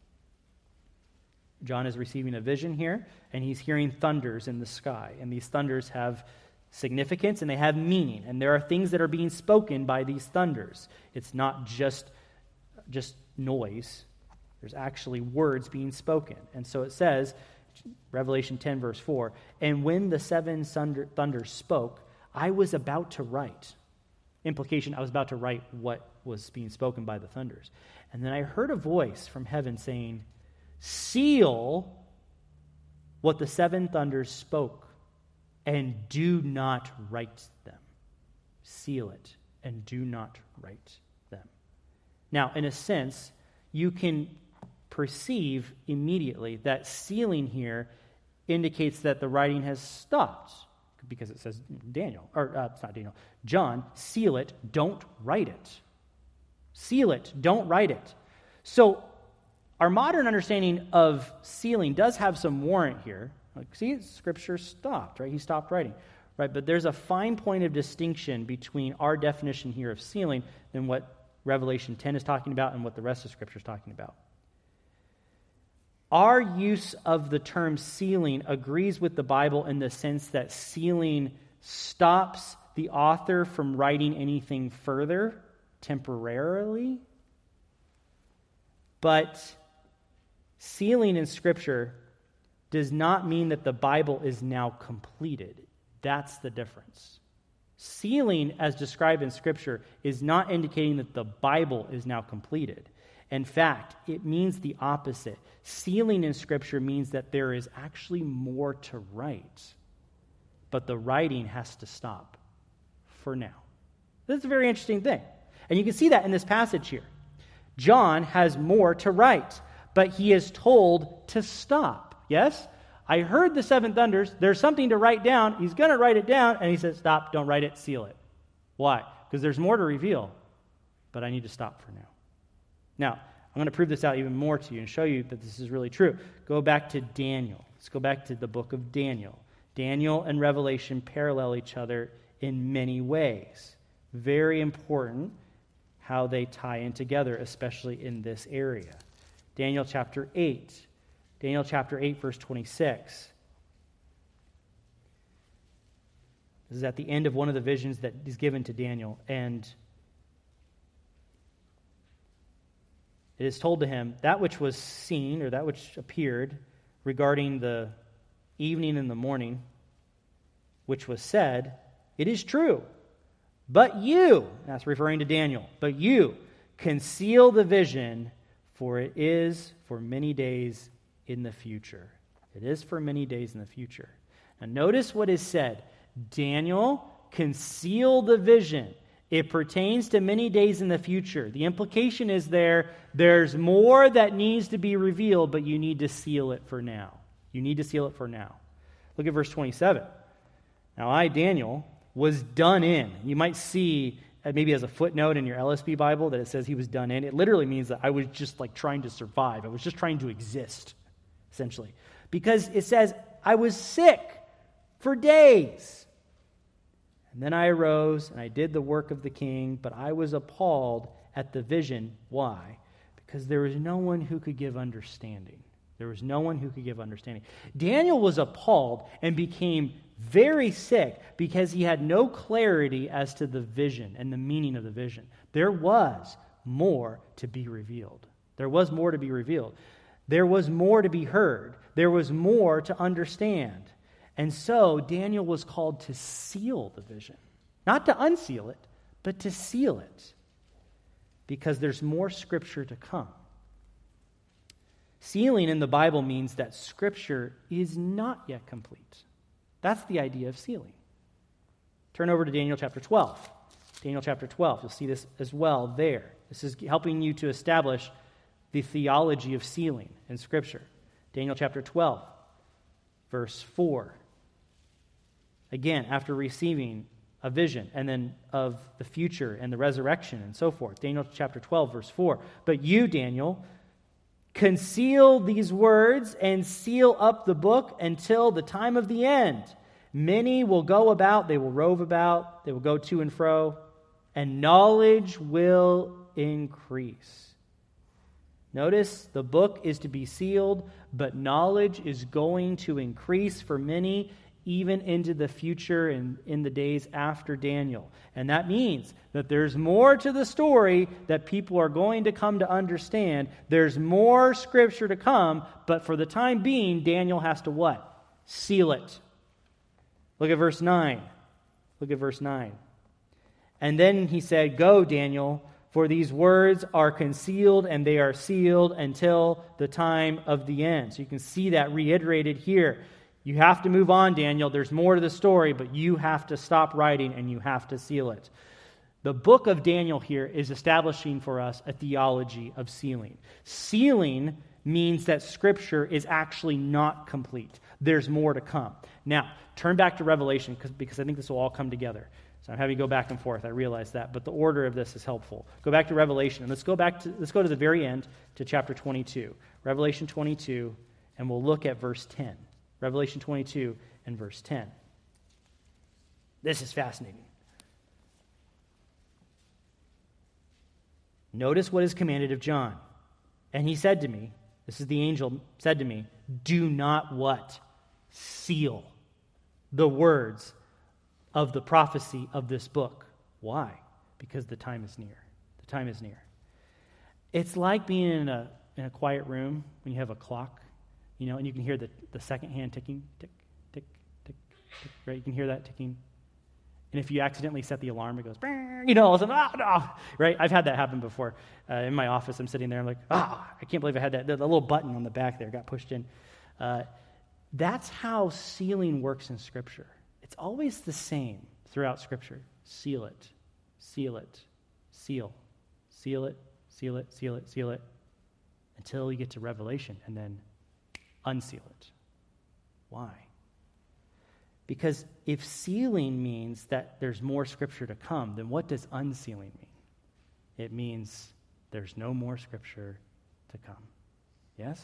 John is receiving a vision here, and he's hearing thunders in the sky. And these thunders have significance, and they have meaning. And there are things that are being spoken by these thunders. It's not just, just noise. There's actually words being spoken. And so it says, Revelation ten, verse four, "And when the seven thunder, thunders spoke, I was about to write." Implication, I was about to write what was being spoken by the thunders. "And then I heard a voice from heaven saying, 'Seal what the seven thunders spoke, and do not write them.'" Seal it, and do not write them. Now, in a sense, you can perceive immediately that sealing here indicates that the writing has stopped, because it says Daniel, or uh, it's not Daniel, John, seal it, don't write it. Seal it, don't write it. So our modern understanding of sealing does have some warrant here. Like, see, Scripture stopped, right? He stopped writing, right? But there's a fine point of distinction between our definition here of sealing and what Revelation ten is talking about and what the rest of Scripture is talking about. Our use of the term sealing agrees with the Bible in the sense that sealing stops the author from writing anything further temporarily. But sealing in Scripture does not mean that the Bible is now completed. That's the difference. Sealing, as described in Scripture, is not indicating that the Bible is now completed. In fact, it means the opposite. Sealing in Scripture means that there is actually more to write, but the writing has to stop for now. This is a very interesting thing. And you can see that in this passage here. John has more to write, but he is told to stop. Yes? I heard the seven thunders. There's something to write down. He's going to write it down, and he says, stop, don't write it, seal it. Why? Because there's more to reveal, but I need to stop for now. Now, I'm going to prove this out even more to you and show you that this is really true. Go back to Daniel. Let's go back to the book of Daniel. Daniel and Revelation parallel each other in many ways. Very important how they tie in together, especially in this area. Daniel chapter eight. Daniel chapter eight, verse twenty-six. This is at the end of one of the visions that is given to Daniel, and it is told to him, that which was seen, or that which appeared, regarding the evening and the morning, which was said, it is true. But you, that's referring to Daniel, but you conceal the vision, for it is for many days in the future. It is for many days in the future. Now notice what is said. Daniel, conceal the vision. It pertains to many days in the future. The implication is there, there's more that needs to be revealed, but you need to seal it for now. You need to seal it for now. Look at verse twenty-seven. Now I, Daniel, was done in. You might see uh, maybe as a footnote in your L S B Bible that it says he was done in. It literally means that I was just like trying to survive. I was just trying to exist, essentially. Because it says, I was sick for days. And then I arose and I did the work of the king, but I was appalled at the vision. Why? Because there was no one who could give understanding. There was no one who could give understanding. Daniel was appalled and became very sick because he had no clarity as to the vision and the meaning of the vision. There was more to be revealed. There was more to be revealed. There was more to be heard. There was more to understand. And so Daniel was called to seal the vision. Not to unseal it, but to seal it. Because there's more Scripture to come. Sealing in the Bible means that Scripture is not yet complete. That's the idea of sealing. Turn over to Daniel chapter twelve. Daniel chapter twelve. You'll see this as well there. This is helping you to establish the theology of sealing in Scripture. Daniel chapter twelve, verse four. Again, after receiving a vision and then of the future and the resurrection and so forth. Daniel chapter twelve, verse four. But you, Daniel, conceal these words and seal up the book until the time of the end. Many will go about, they will rove about, they will go to and fro, and knowledge will increase. Notice the book is to be sealed, but knowledge is going to increase for many, even into the future and in the days after Daniel. And that means that there's more to the story that people are going to come to understand. There's more Scripture to come, but for the time being, Daniel has to what? Seal it. Look at verse nine. Look at verse nine. And then he said, Go, Daniel, for these words are concealed and they are sealed until the time of the end. So you can see that reiterated here. You have to move on, Daniel. There's more to the story, but you have to stop writing and you have to seal it. The book of Daniel here is establishing for us a theology of sealing. Sealing means that Scripture is actually not complete. There's more to come. Now, turn back to Revelation because, because I think this will all come together. So I'm having to go back and forth. I realize that, but the order of this is helpful. Go back to Revelation, and let's go back to let's go to the very end to chapter twenty-two. Revelation twenty-two, and we'll look at verse ten. Revelation twenty-two and verse ten. This is fascinating. Notice what is commanded of John. And he said to me, this is the angel said to me, do not what? Seal the words of the prophecy of this book. Why? Because the time is near. The time is near. It's like being in a in a quiet room when you have a clock, you know, and you can hear the, the second hand ticking, tick, tick, tick, tick, right? You can hear that ticking. And if you accidentally set the alarm, it goes, you know, all of a sudden, ah, no, right? I've had that happen before. Uh, in my office, I'm sitting there, I'm like, ah, I can't believe I had that. The, the little button on the back there got pushed in. Uh, that's how sealing works in Scripture. It's always the same throughout Scripture. Seal it, seal it, seal, seal it, seal it, seal it, seal it, until you get to Revelation, and then unseal it. Why? Because if sealing means that there's more Scripture to come, then what does unsealing mean? It means there's no more Scripture to come. Yes?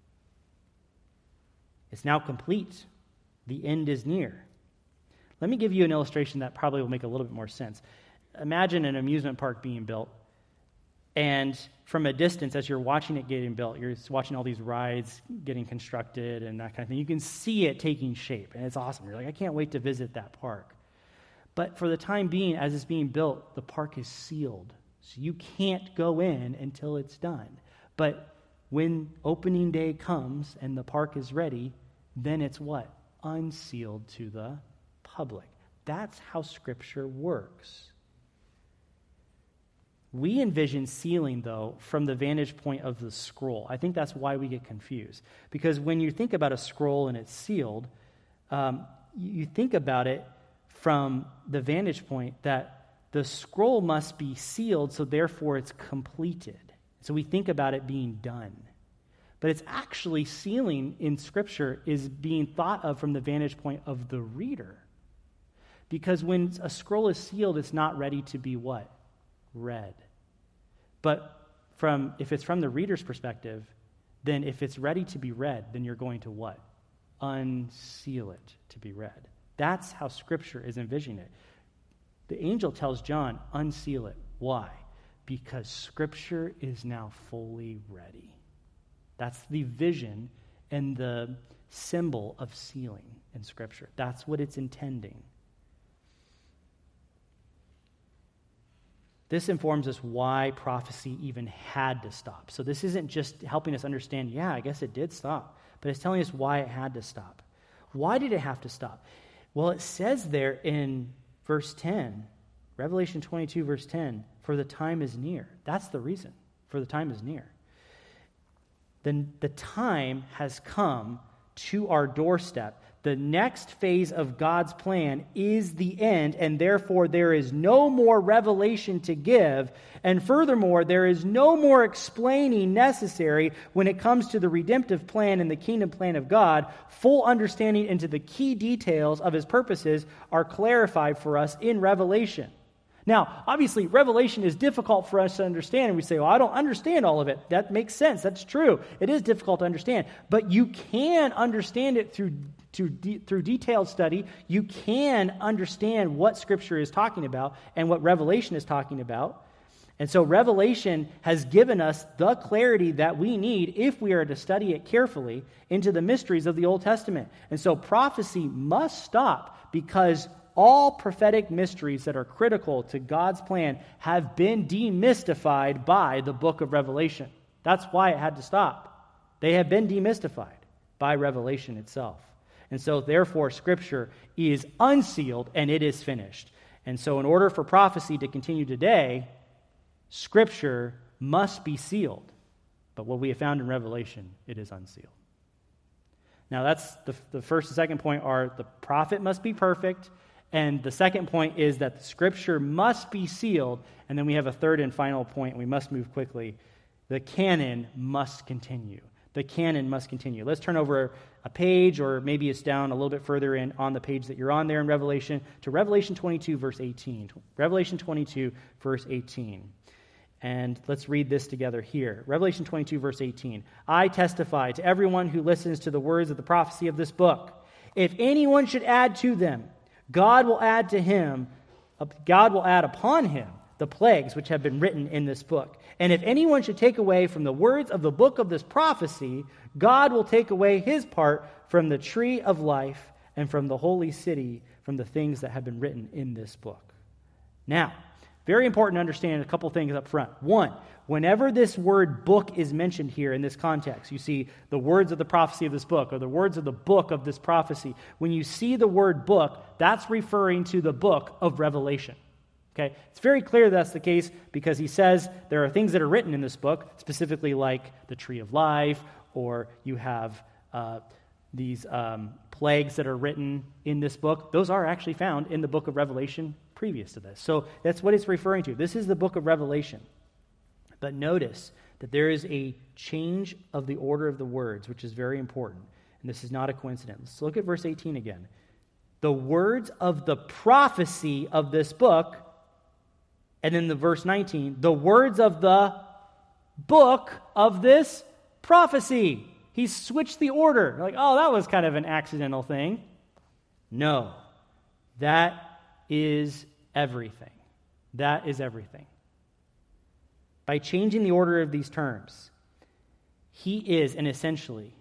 It's now complete. The end is near. Let me give you an illustration that probably will make a little bit more sense. Imagine an amusement park being built, and from a distance, as you're watching it getting built, you're watching all these rides getting constructed and that kind of thing. You can see it taking shape, and it's awesome. You're like, I can't wait to visit that park. But for the time being, as it's being built, the park is sealed. So you can't go in until it's done. But when opening day comes and the park is ready, then it's what? Unsealed to the public. That's how Scripture works. We envision sealing, though, from the vantage point of the scroll. I think that's why we get confused. Because when you think about a scroll and it's sealed, um, you think about it from the vantage point that the scroll must be sealed, so therefore it's completed. So we think about it being done. but it's actually sealing in Scripture is being thought of from the vantage point of the reader. Because when a scroll is sealed, it's not ready to be what? Read. But from if it's from the reader's perspective, then if it's ready to be read, then you're going to what? Unseal it to be read. That's how Scripture is envisioning it. The angel tells John, unseal it. Why? Because Scripture is now fully ready. That's the vision and the symbol of sealing in Scripture. That's what it's intending. This informs us why prophecy even had to stop. So this isn't just helping us understand, yeah, I guess it did stop, but it's telling us why it had to stop. Why did it have to stop? Well, it says there in verse ten, Revelation twenty-two, verse ten, for the time is near. That's the reason. For the time is near. Then the time has come to our doorstep. The next phase of God's plan is the end, and therefore there is no more revelation to give. And furthermore, there is no more explaining necessary when it comes to the redemptive plan and the kingdom plan of God. Full understanding into the key details of his purposes are clarified for us in Revelation. Now, obviously, Revelation is difficult for us to understand, and we say, well, I don't understand all of it. That makes sense. That's true. It is difficult to understand. But you can understand it through, through, de- through detailed study. You can understand what Scripture is talking about and what Revelation is talking about. And so Revelation has given us the clarity that we need if we are to study it carefully into the mysteries of the Old Testament. And so prophecy must stop because all prophetic mysteries that are critical to God's plan have been demystified by the book of Revelation. That's why it had to stop. They have been demystified by Revelation itself. And so, therefore, Scripture is unsealed and it is finished. And so, in order for prophecy to continue today, Scripture must be sealed. But what we have found in Revelation, it is unsealed. Now, that's the, the first and second point are the prophet must be perfect. And the second point is that the Scripture must be sealed. And then we have a third and final point. We must move quickly. The canon must continue. The canon must continue. Let's turn over a page, or maybe it's down a little bit further in on the page that you're on there in Revelation, to Revelation twenty-two, verse eighteen. Revelation twenty-two, verse eighteen. And let's read this together here. Revelation twenty-two, verse eighteen. I testify to everyone who listens to the words of the prophecy of this book. If anyone should add to them, God will add to him, God will add upon him the plagues which have been written in this book. And if anyone should take away from the words of the book of this prophecy, God will take away his part from the tree of life and from the holy city, from the things that have been written in this book. Now, very important to understand a couple things up front. One, whenever this word book is mentioned here in this context, you see the words of the prophecy of this book, or the words of the book of this prophecy. When you see the word book, that's referring to the book of Revelation. Okay, it's very clear that's the case because he says there are things that are written in this book, specifically like the tree of life, or you have uh, these um, plagues that are written in this book. Those are actually found in the book of Revelation previous to this. So that's what it's referring to. This is the book of Revelation. But notice that there is a change of the order of the words, which is very important. And this is not a coincidence. Let's look at verse eighteen again. The words of the prophecy of this book, and then the verse nineteen, the words of the book of this prophecy. He switched the order. Like, oh, that was kind of an accidental thing. No, that is everything. That is everything. By changing the order of these terms, he is, and essentially,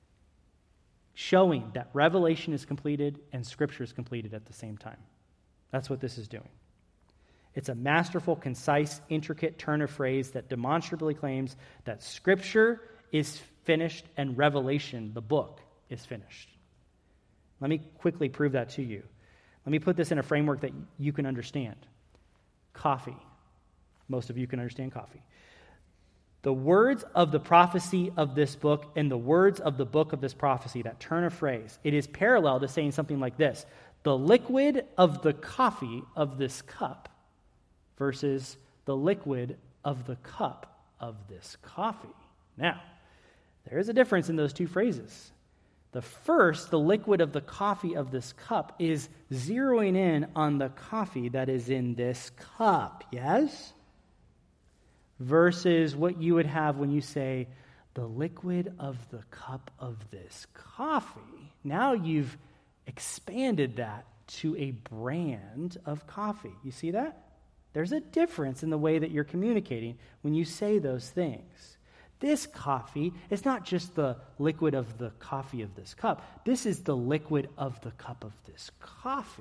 showing that Revelation is completed and Scripture is completed at the same time. That's what this is doing. It's a masterful, concise, intricate turn of phrase that demonstrably claims that Scripture is finished and Revelation, the book, is finished. Let me quickly prove that to you. Let me put this in a framework that you can understand. Coffee. Most of you can understand coffee. The words of the prophecy of this book and the words of the book of this prophecy, that turn of phrase, it is parallel to saying something like this. The liquid of the coffee of this cup versus the liquid of the cup of this coffee. Now, There is a difference in those two phrases. The first, the liquid of the coffee of this cup, is zeroing in on the coffee that is in this cup, yes? Versus what you would have when you say, the liquid of the cup of this coffee. Now you've expanded that to a brand of coffee. You see that? There's a difference in the way that you're communicating when you say those things. This coffee is not just the liquid of the coffee of this cup. This is the liquid of the cup of this coffee.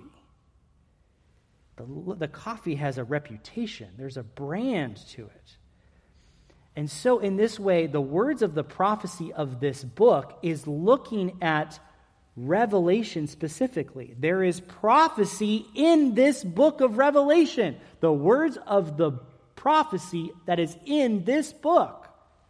The, the coffee has a reputation. There's a brand to it. And so in this way, the words of the prophecy of this book is looking at Revelation specifically. There is prophecy in this book of Revelation. The words of the prophecy that is in this book.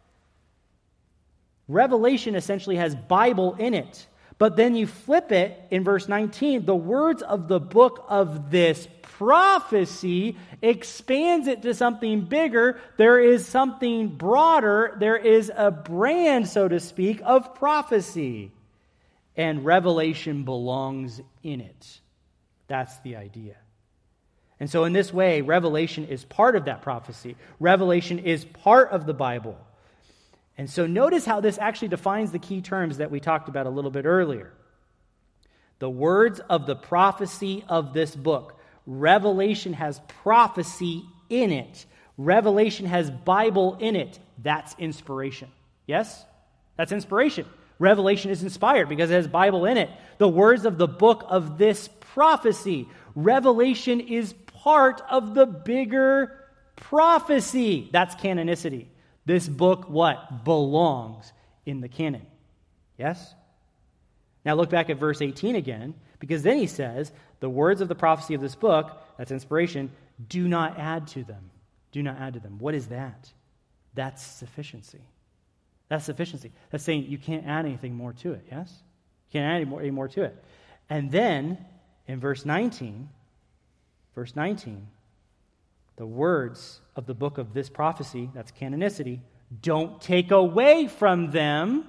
Revelation essentially has Bible in it. But then you flip it in verse nineteen, the words of the book of this prophecy expands it to something bigger. There is something broader. There is a brand, so to speak, of prophecy. And Revelation belongs in it. That's the idea. And so in this way, Revelation is part of that prophecy. Revelation is part of the Bible. And so notice how this actually defines the key terms that we talked about a little bit earlier. The words of the prophecy of this book. Revelation has prophecy in it. Revelation has Bible in it. That's inspiration. Yes? That's inspiration. Revelation is inspired because it has Bible in it. The words of the book of this prophecy. Revelation is part of the bigger prophecy. That's canonicity. This book, what? Belongs in the canon. Yes? Now look back at verse eighteen again, because then he says, the words of the prophecy of this book, that's inspiration, do not add to them. Do not add to them. What is that? That's sufficiency. That's sufficiency. That's saying you can't add anything more to it, yes? You can't add any more, any more to it. And then, in verse nineteen, verse nineteen, the words of the book of this prophecy, that's canonicity, don't take away from them.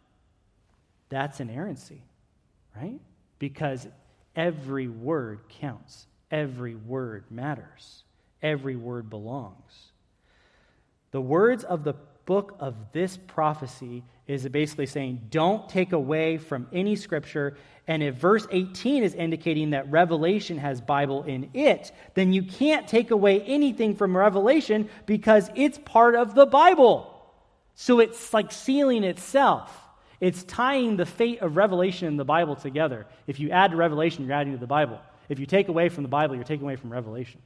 That's inerrancy, right? Because every word counts. Every word matters. Every word belongs. The words of the book of this prophecy is basically saying, don't take away from any scripture. And if verse eighteen is indicating that Revelation has Bible in it, then you can't take away anything from Revelation because it's part of the Bible. So it's like sealing itself. It's tying the fate of Revelation and the Bible together. If you add to Revelation, you're adding to the Bible. If you take away from the Bible, you're taking away from Revelation.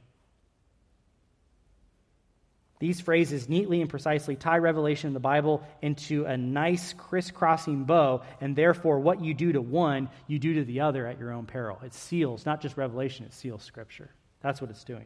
These phrases neatly and precisely tie Revelation and the Bible into a nice crisscrossing bow, and therefore what you do to one, you do to the other at your own peril. It seals, not just Revelation, it seals Scripture. That's what it's doing.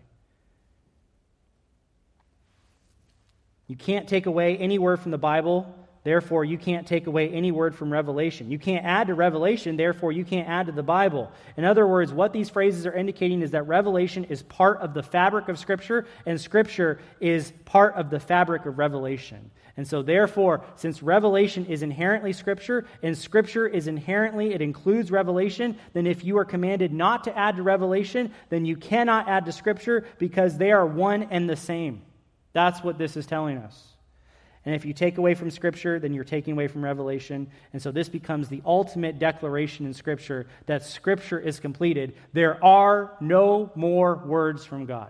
You can't take away any word from the Bible, therefore you can't take away any word from Revelation. You can't add to Revelation, therefore you can't add to the Bible. In other words, what these phrases are indicating is that Revelation is part of the fabric of Scripture, and Scripture is part of the fabric of Revelation. And so therefore, since Revelation is inherently Scripture, and Scripture is inherently, it includes Revelation, then if you are commanded not to add to Revelation, then you cannot add to Scripture because they are one and the same. That's what this is telling us. And if you take away from Scripture, then you're taking away from Revelation. And so this becomes the ultimate declaration in Scripture that Scripture is completed. There are no more words from God.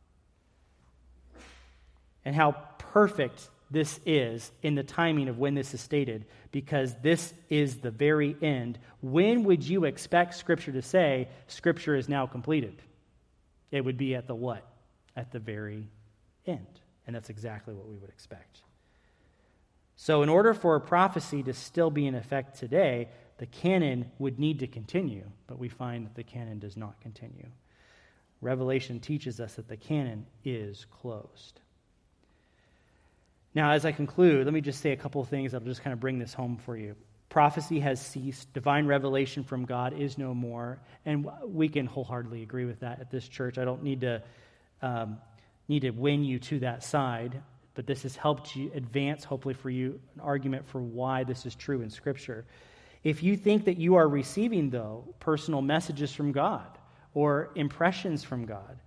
And how perfect this is in the timing of when this is stated, because this is the very end. When would you expect Scripture to say, Scripture is now completed? It would be at the what? At the very end. And that's exactly what we would expect. So in order for a prophecy to still be in effect today, the canon would need to continue, but we find that the canon does not continue. Revelation teaches us that the canon is closed. Now, as I conclude, let me just say a couple of things that will just kind of bring this home for you. Prophecy has ceased. Divine revelation from God is no more. And we can wholeheartedly agree with that at this church. I don't need to um, need to win you to that side. but this has helped you advance, hopefully for you, an argument for why this is true in Scripture. If you think that you are receiving, though, personal messages from God or impressions from God,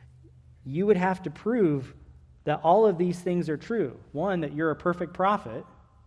you would have to prove that all of these things are true. One, that you're a perfect prophet.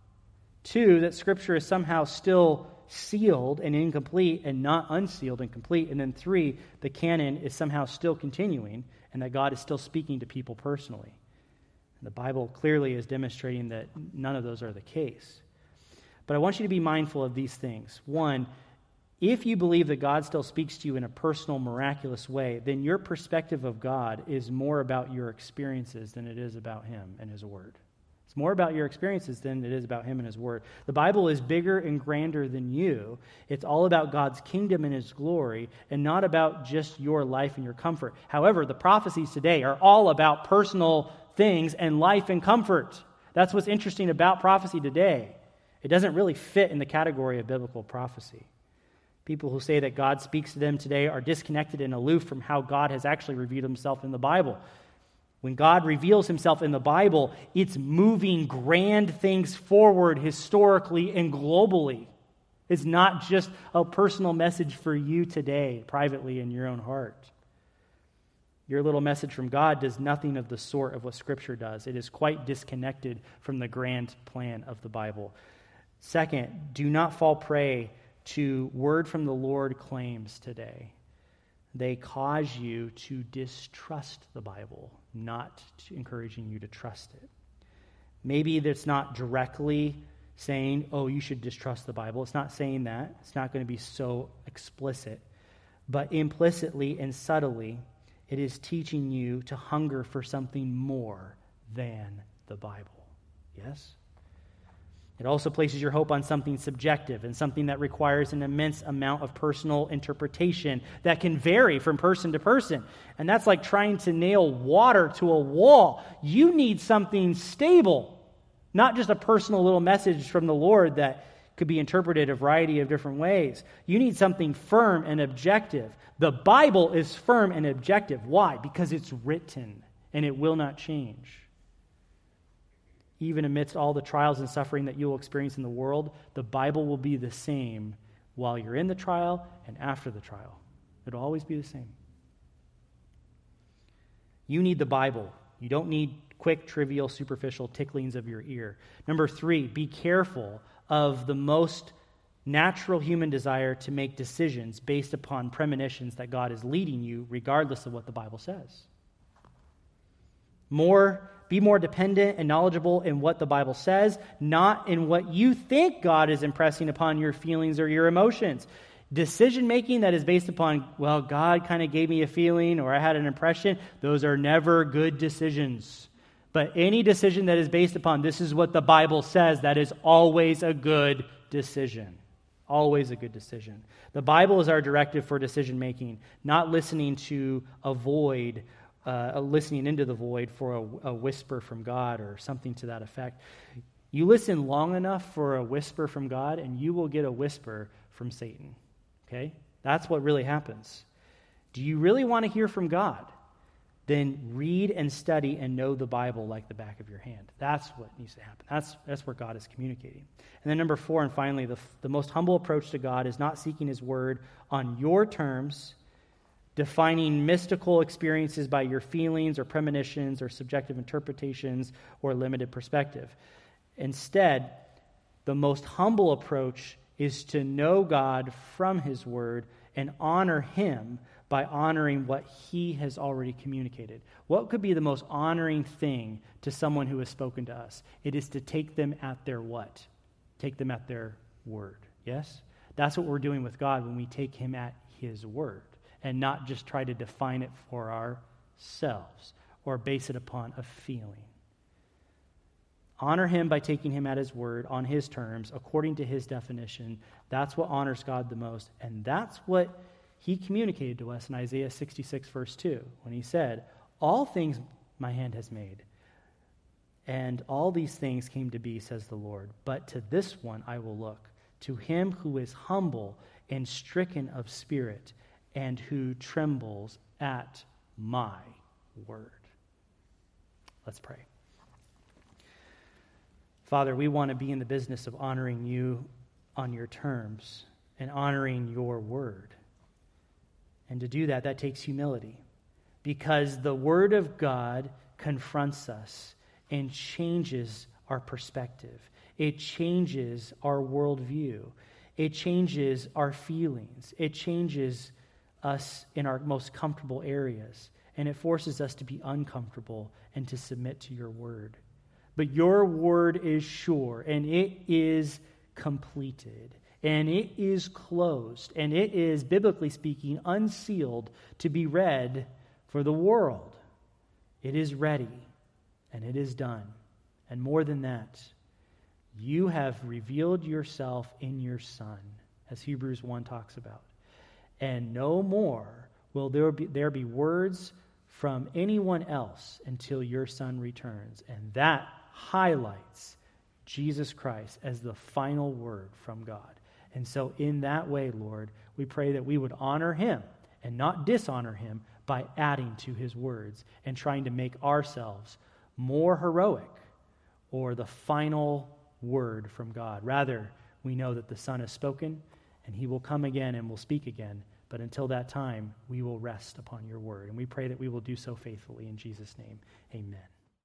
Two, that Scripture is somehow still sealed and incomplete and not unsealed and complete. And then three, the canon is somehow still continuing and that God is still speaking to people personally. The Bible clearly is demonstrating that none of those are the case. But I want you to be mindful of these things. One, if you believe that God still speaks to you in a personal, miraculous way, then your perspective of God is more about your experiences than it is about Him and His Word. It's more about your experiences than it is about Him and His Word. The Bible is bigger and grander than you. It's all about God's kingdom and His glory, and not about just your life and your comfort. However, the prophecies today are all about personal things and life and comfort. That's what's interesting about prophecy today. It doesn't really fit in the category of biblical prophecy. People who say that God speaks to them today are disconnected and aloof from how God has actually revealed Himself in the Bible. When God reveals Himself in the Bible, it's moving grand things forward historically and globally. It's not just a personal message for you today, privately in your own heart. Your little message from God does nothing of the sort of what Scripture does. It is quite disconnected from the grand plan of the Bible. Second, do not fall prey to word from the Lord claims today. They cause you to distrust the Bible, not to encouraging you to trust it. Maybe that's not directly saying, oh, you should distrust the Bible. It's not saying that. It's not going to be so explicit. But implicitly and subtly, it is teaching you to hunger for something more than the Bible. Yes? It also places your hope on something subjective and something that requires an immense amount of personal interpretation that can vary from person to person. And that's like trying to nail water to a wall. You need something stable, not just a personal little message from the Lord that could be interpreted a variety of different ways. You need something firm and objective. The Bible is firm and objective. Why? Because it's written and it will not change. Even amidst all the trials and suffering that you will experience in the world, the Bible will be the same while you're in the trial and after the trial. It'll always be the same. You need the Bible. You don't need quick, trivial, superficial ticklings of your ear. Number three, be careful of the most natural human desire to make decisions based upon premonitions that God is leading you, regardless of what the Bible says. More, be more dependent and knowledgeable in what the Bible says, not in what you think God is impressing upon your feelings or your emotions. Decision-making that is based upon, well, God kind of gave me a feeling or I had an impression, those are never good decisions. But any decision that is based upon this is what the Bible says, that is always a good decision. Always a good decision. The Bible is our directive for decision-making, not listening to avoid, uh, listening into the void for a, a whisper from God or something to that effect. You listen long enough for a whisper from God, and you will get a whisper from Satan. Okay? That's what really happens. Do you really want to hear from God? Then read and study and know the Bible like the back of your hand. That's what needs to happen. That's, that's where God is communicating. And then number four, and finally, the, the most humble approach to God is not seeking His word on your terms, defining mystical experiences by your feelings or premonitions or subjective interpretations or limited perspective. Instead, the most humble approach is to know God from His word and honor Him by honoring what He has already communicated. What could be the most honoring thing to someone who has spoken to us? It is to take them at their what? Take them at their word. Yes? That's what we're doing with God when we take Him at His word and not just try to define it for ourselves or base it upon a feeling. Honor Him by taking Him at His word, on His terms, according to His definition. That's what honors God the most, and that's what He communicated to us in Isaiah sixty-six, verse two, when He said, all things my hand has made, and all these things came to be, says the Lord. But to this one I will look, to him who is humble and stricken of spirit, and who trembles at my word. Let's pray. Father, we want to be in the business of honoring you on your terms and honoring your word. And to do that, that takes humility, because the word of God confronts us and changes our perspective. It changes our worldview. It changes our feelings. It changes us in our most comfortable areas. And it forces us to be uncomfortable and to submit to your word. But your word is sure, and it is completed, and it is closed, and it is, biblically speaking, unsealed to be read for the world. It is ready, and it is done. And more than that, you have revealed yourself in your Son, as Hebrews one talks about. And no more will there be, there be words from anyone else until your Son returns. And that highlights Jesus Christ as the final word from God. And so in that way, Lord, we pray that we would honor him and not dishonor him by adding to his words and trying to make ourselves more heroic or the final word from God. Rather, we know that the Son has spoken and he will come again and will speak again. But until that time, we will rest upon your word. And we pray that we will do so faithfully. In Jesus' name, amen.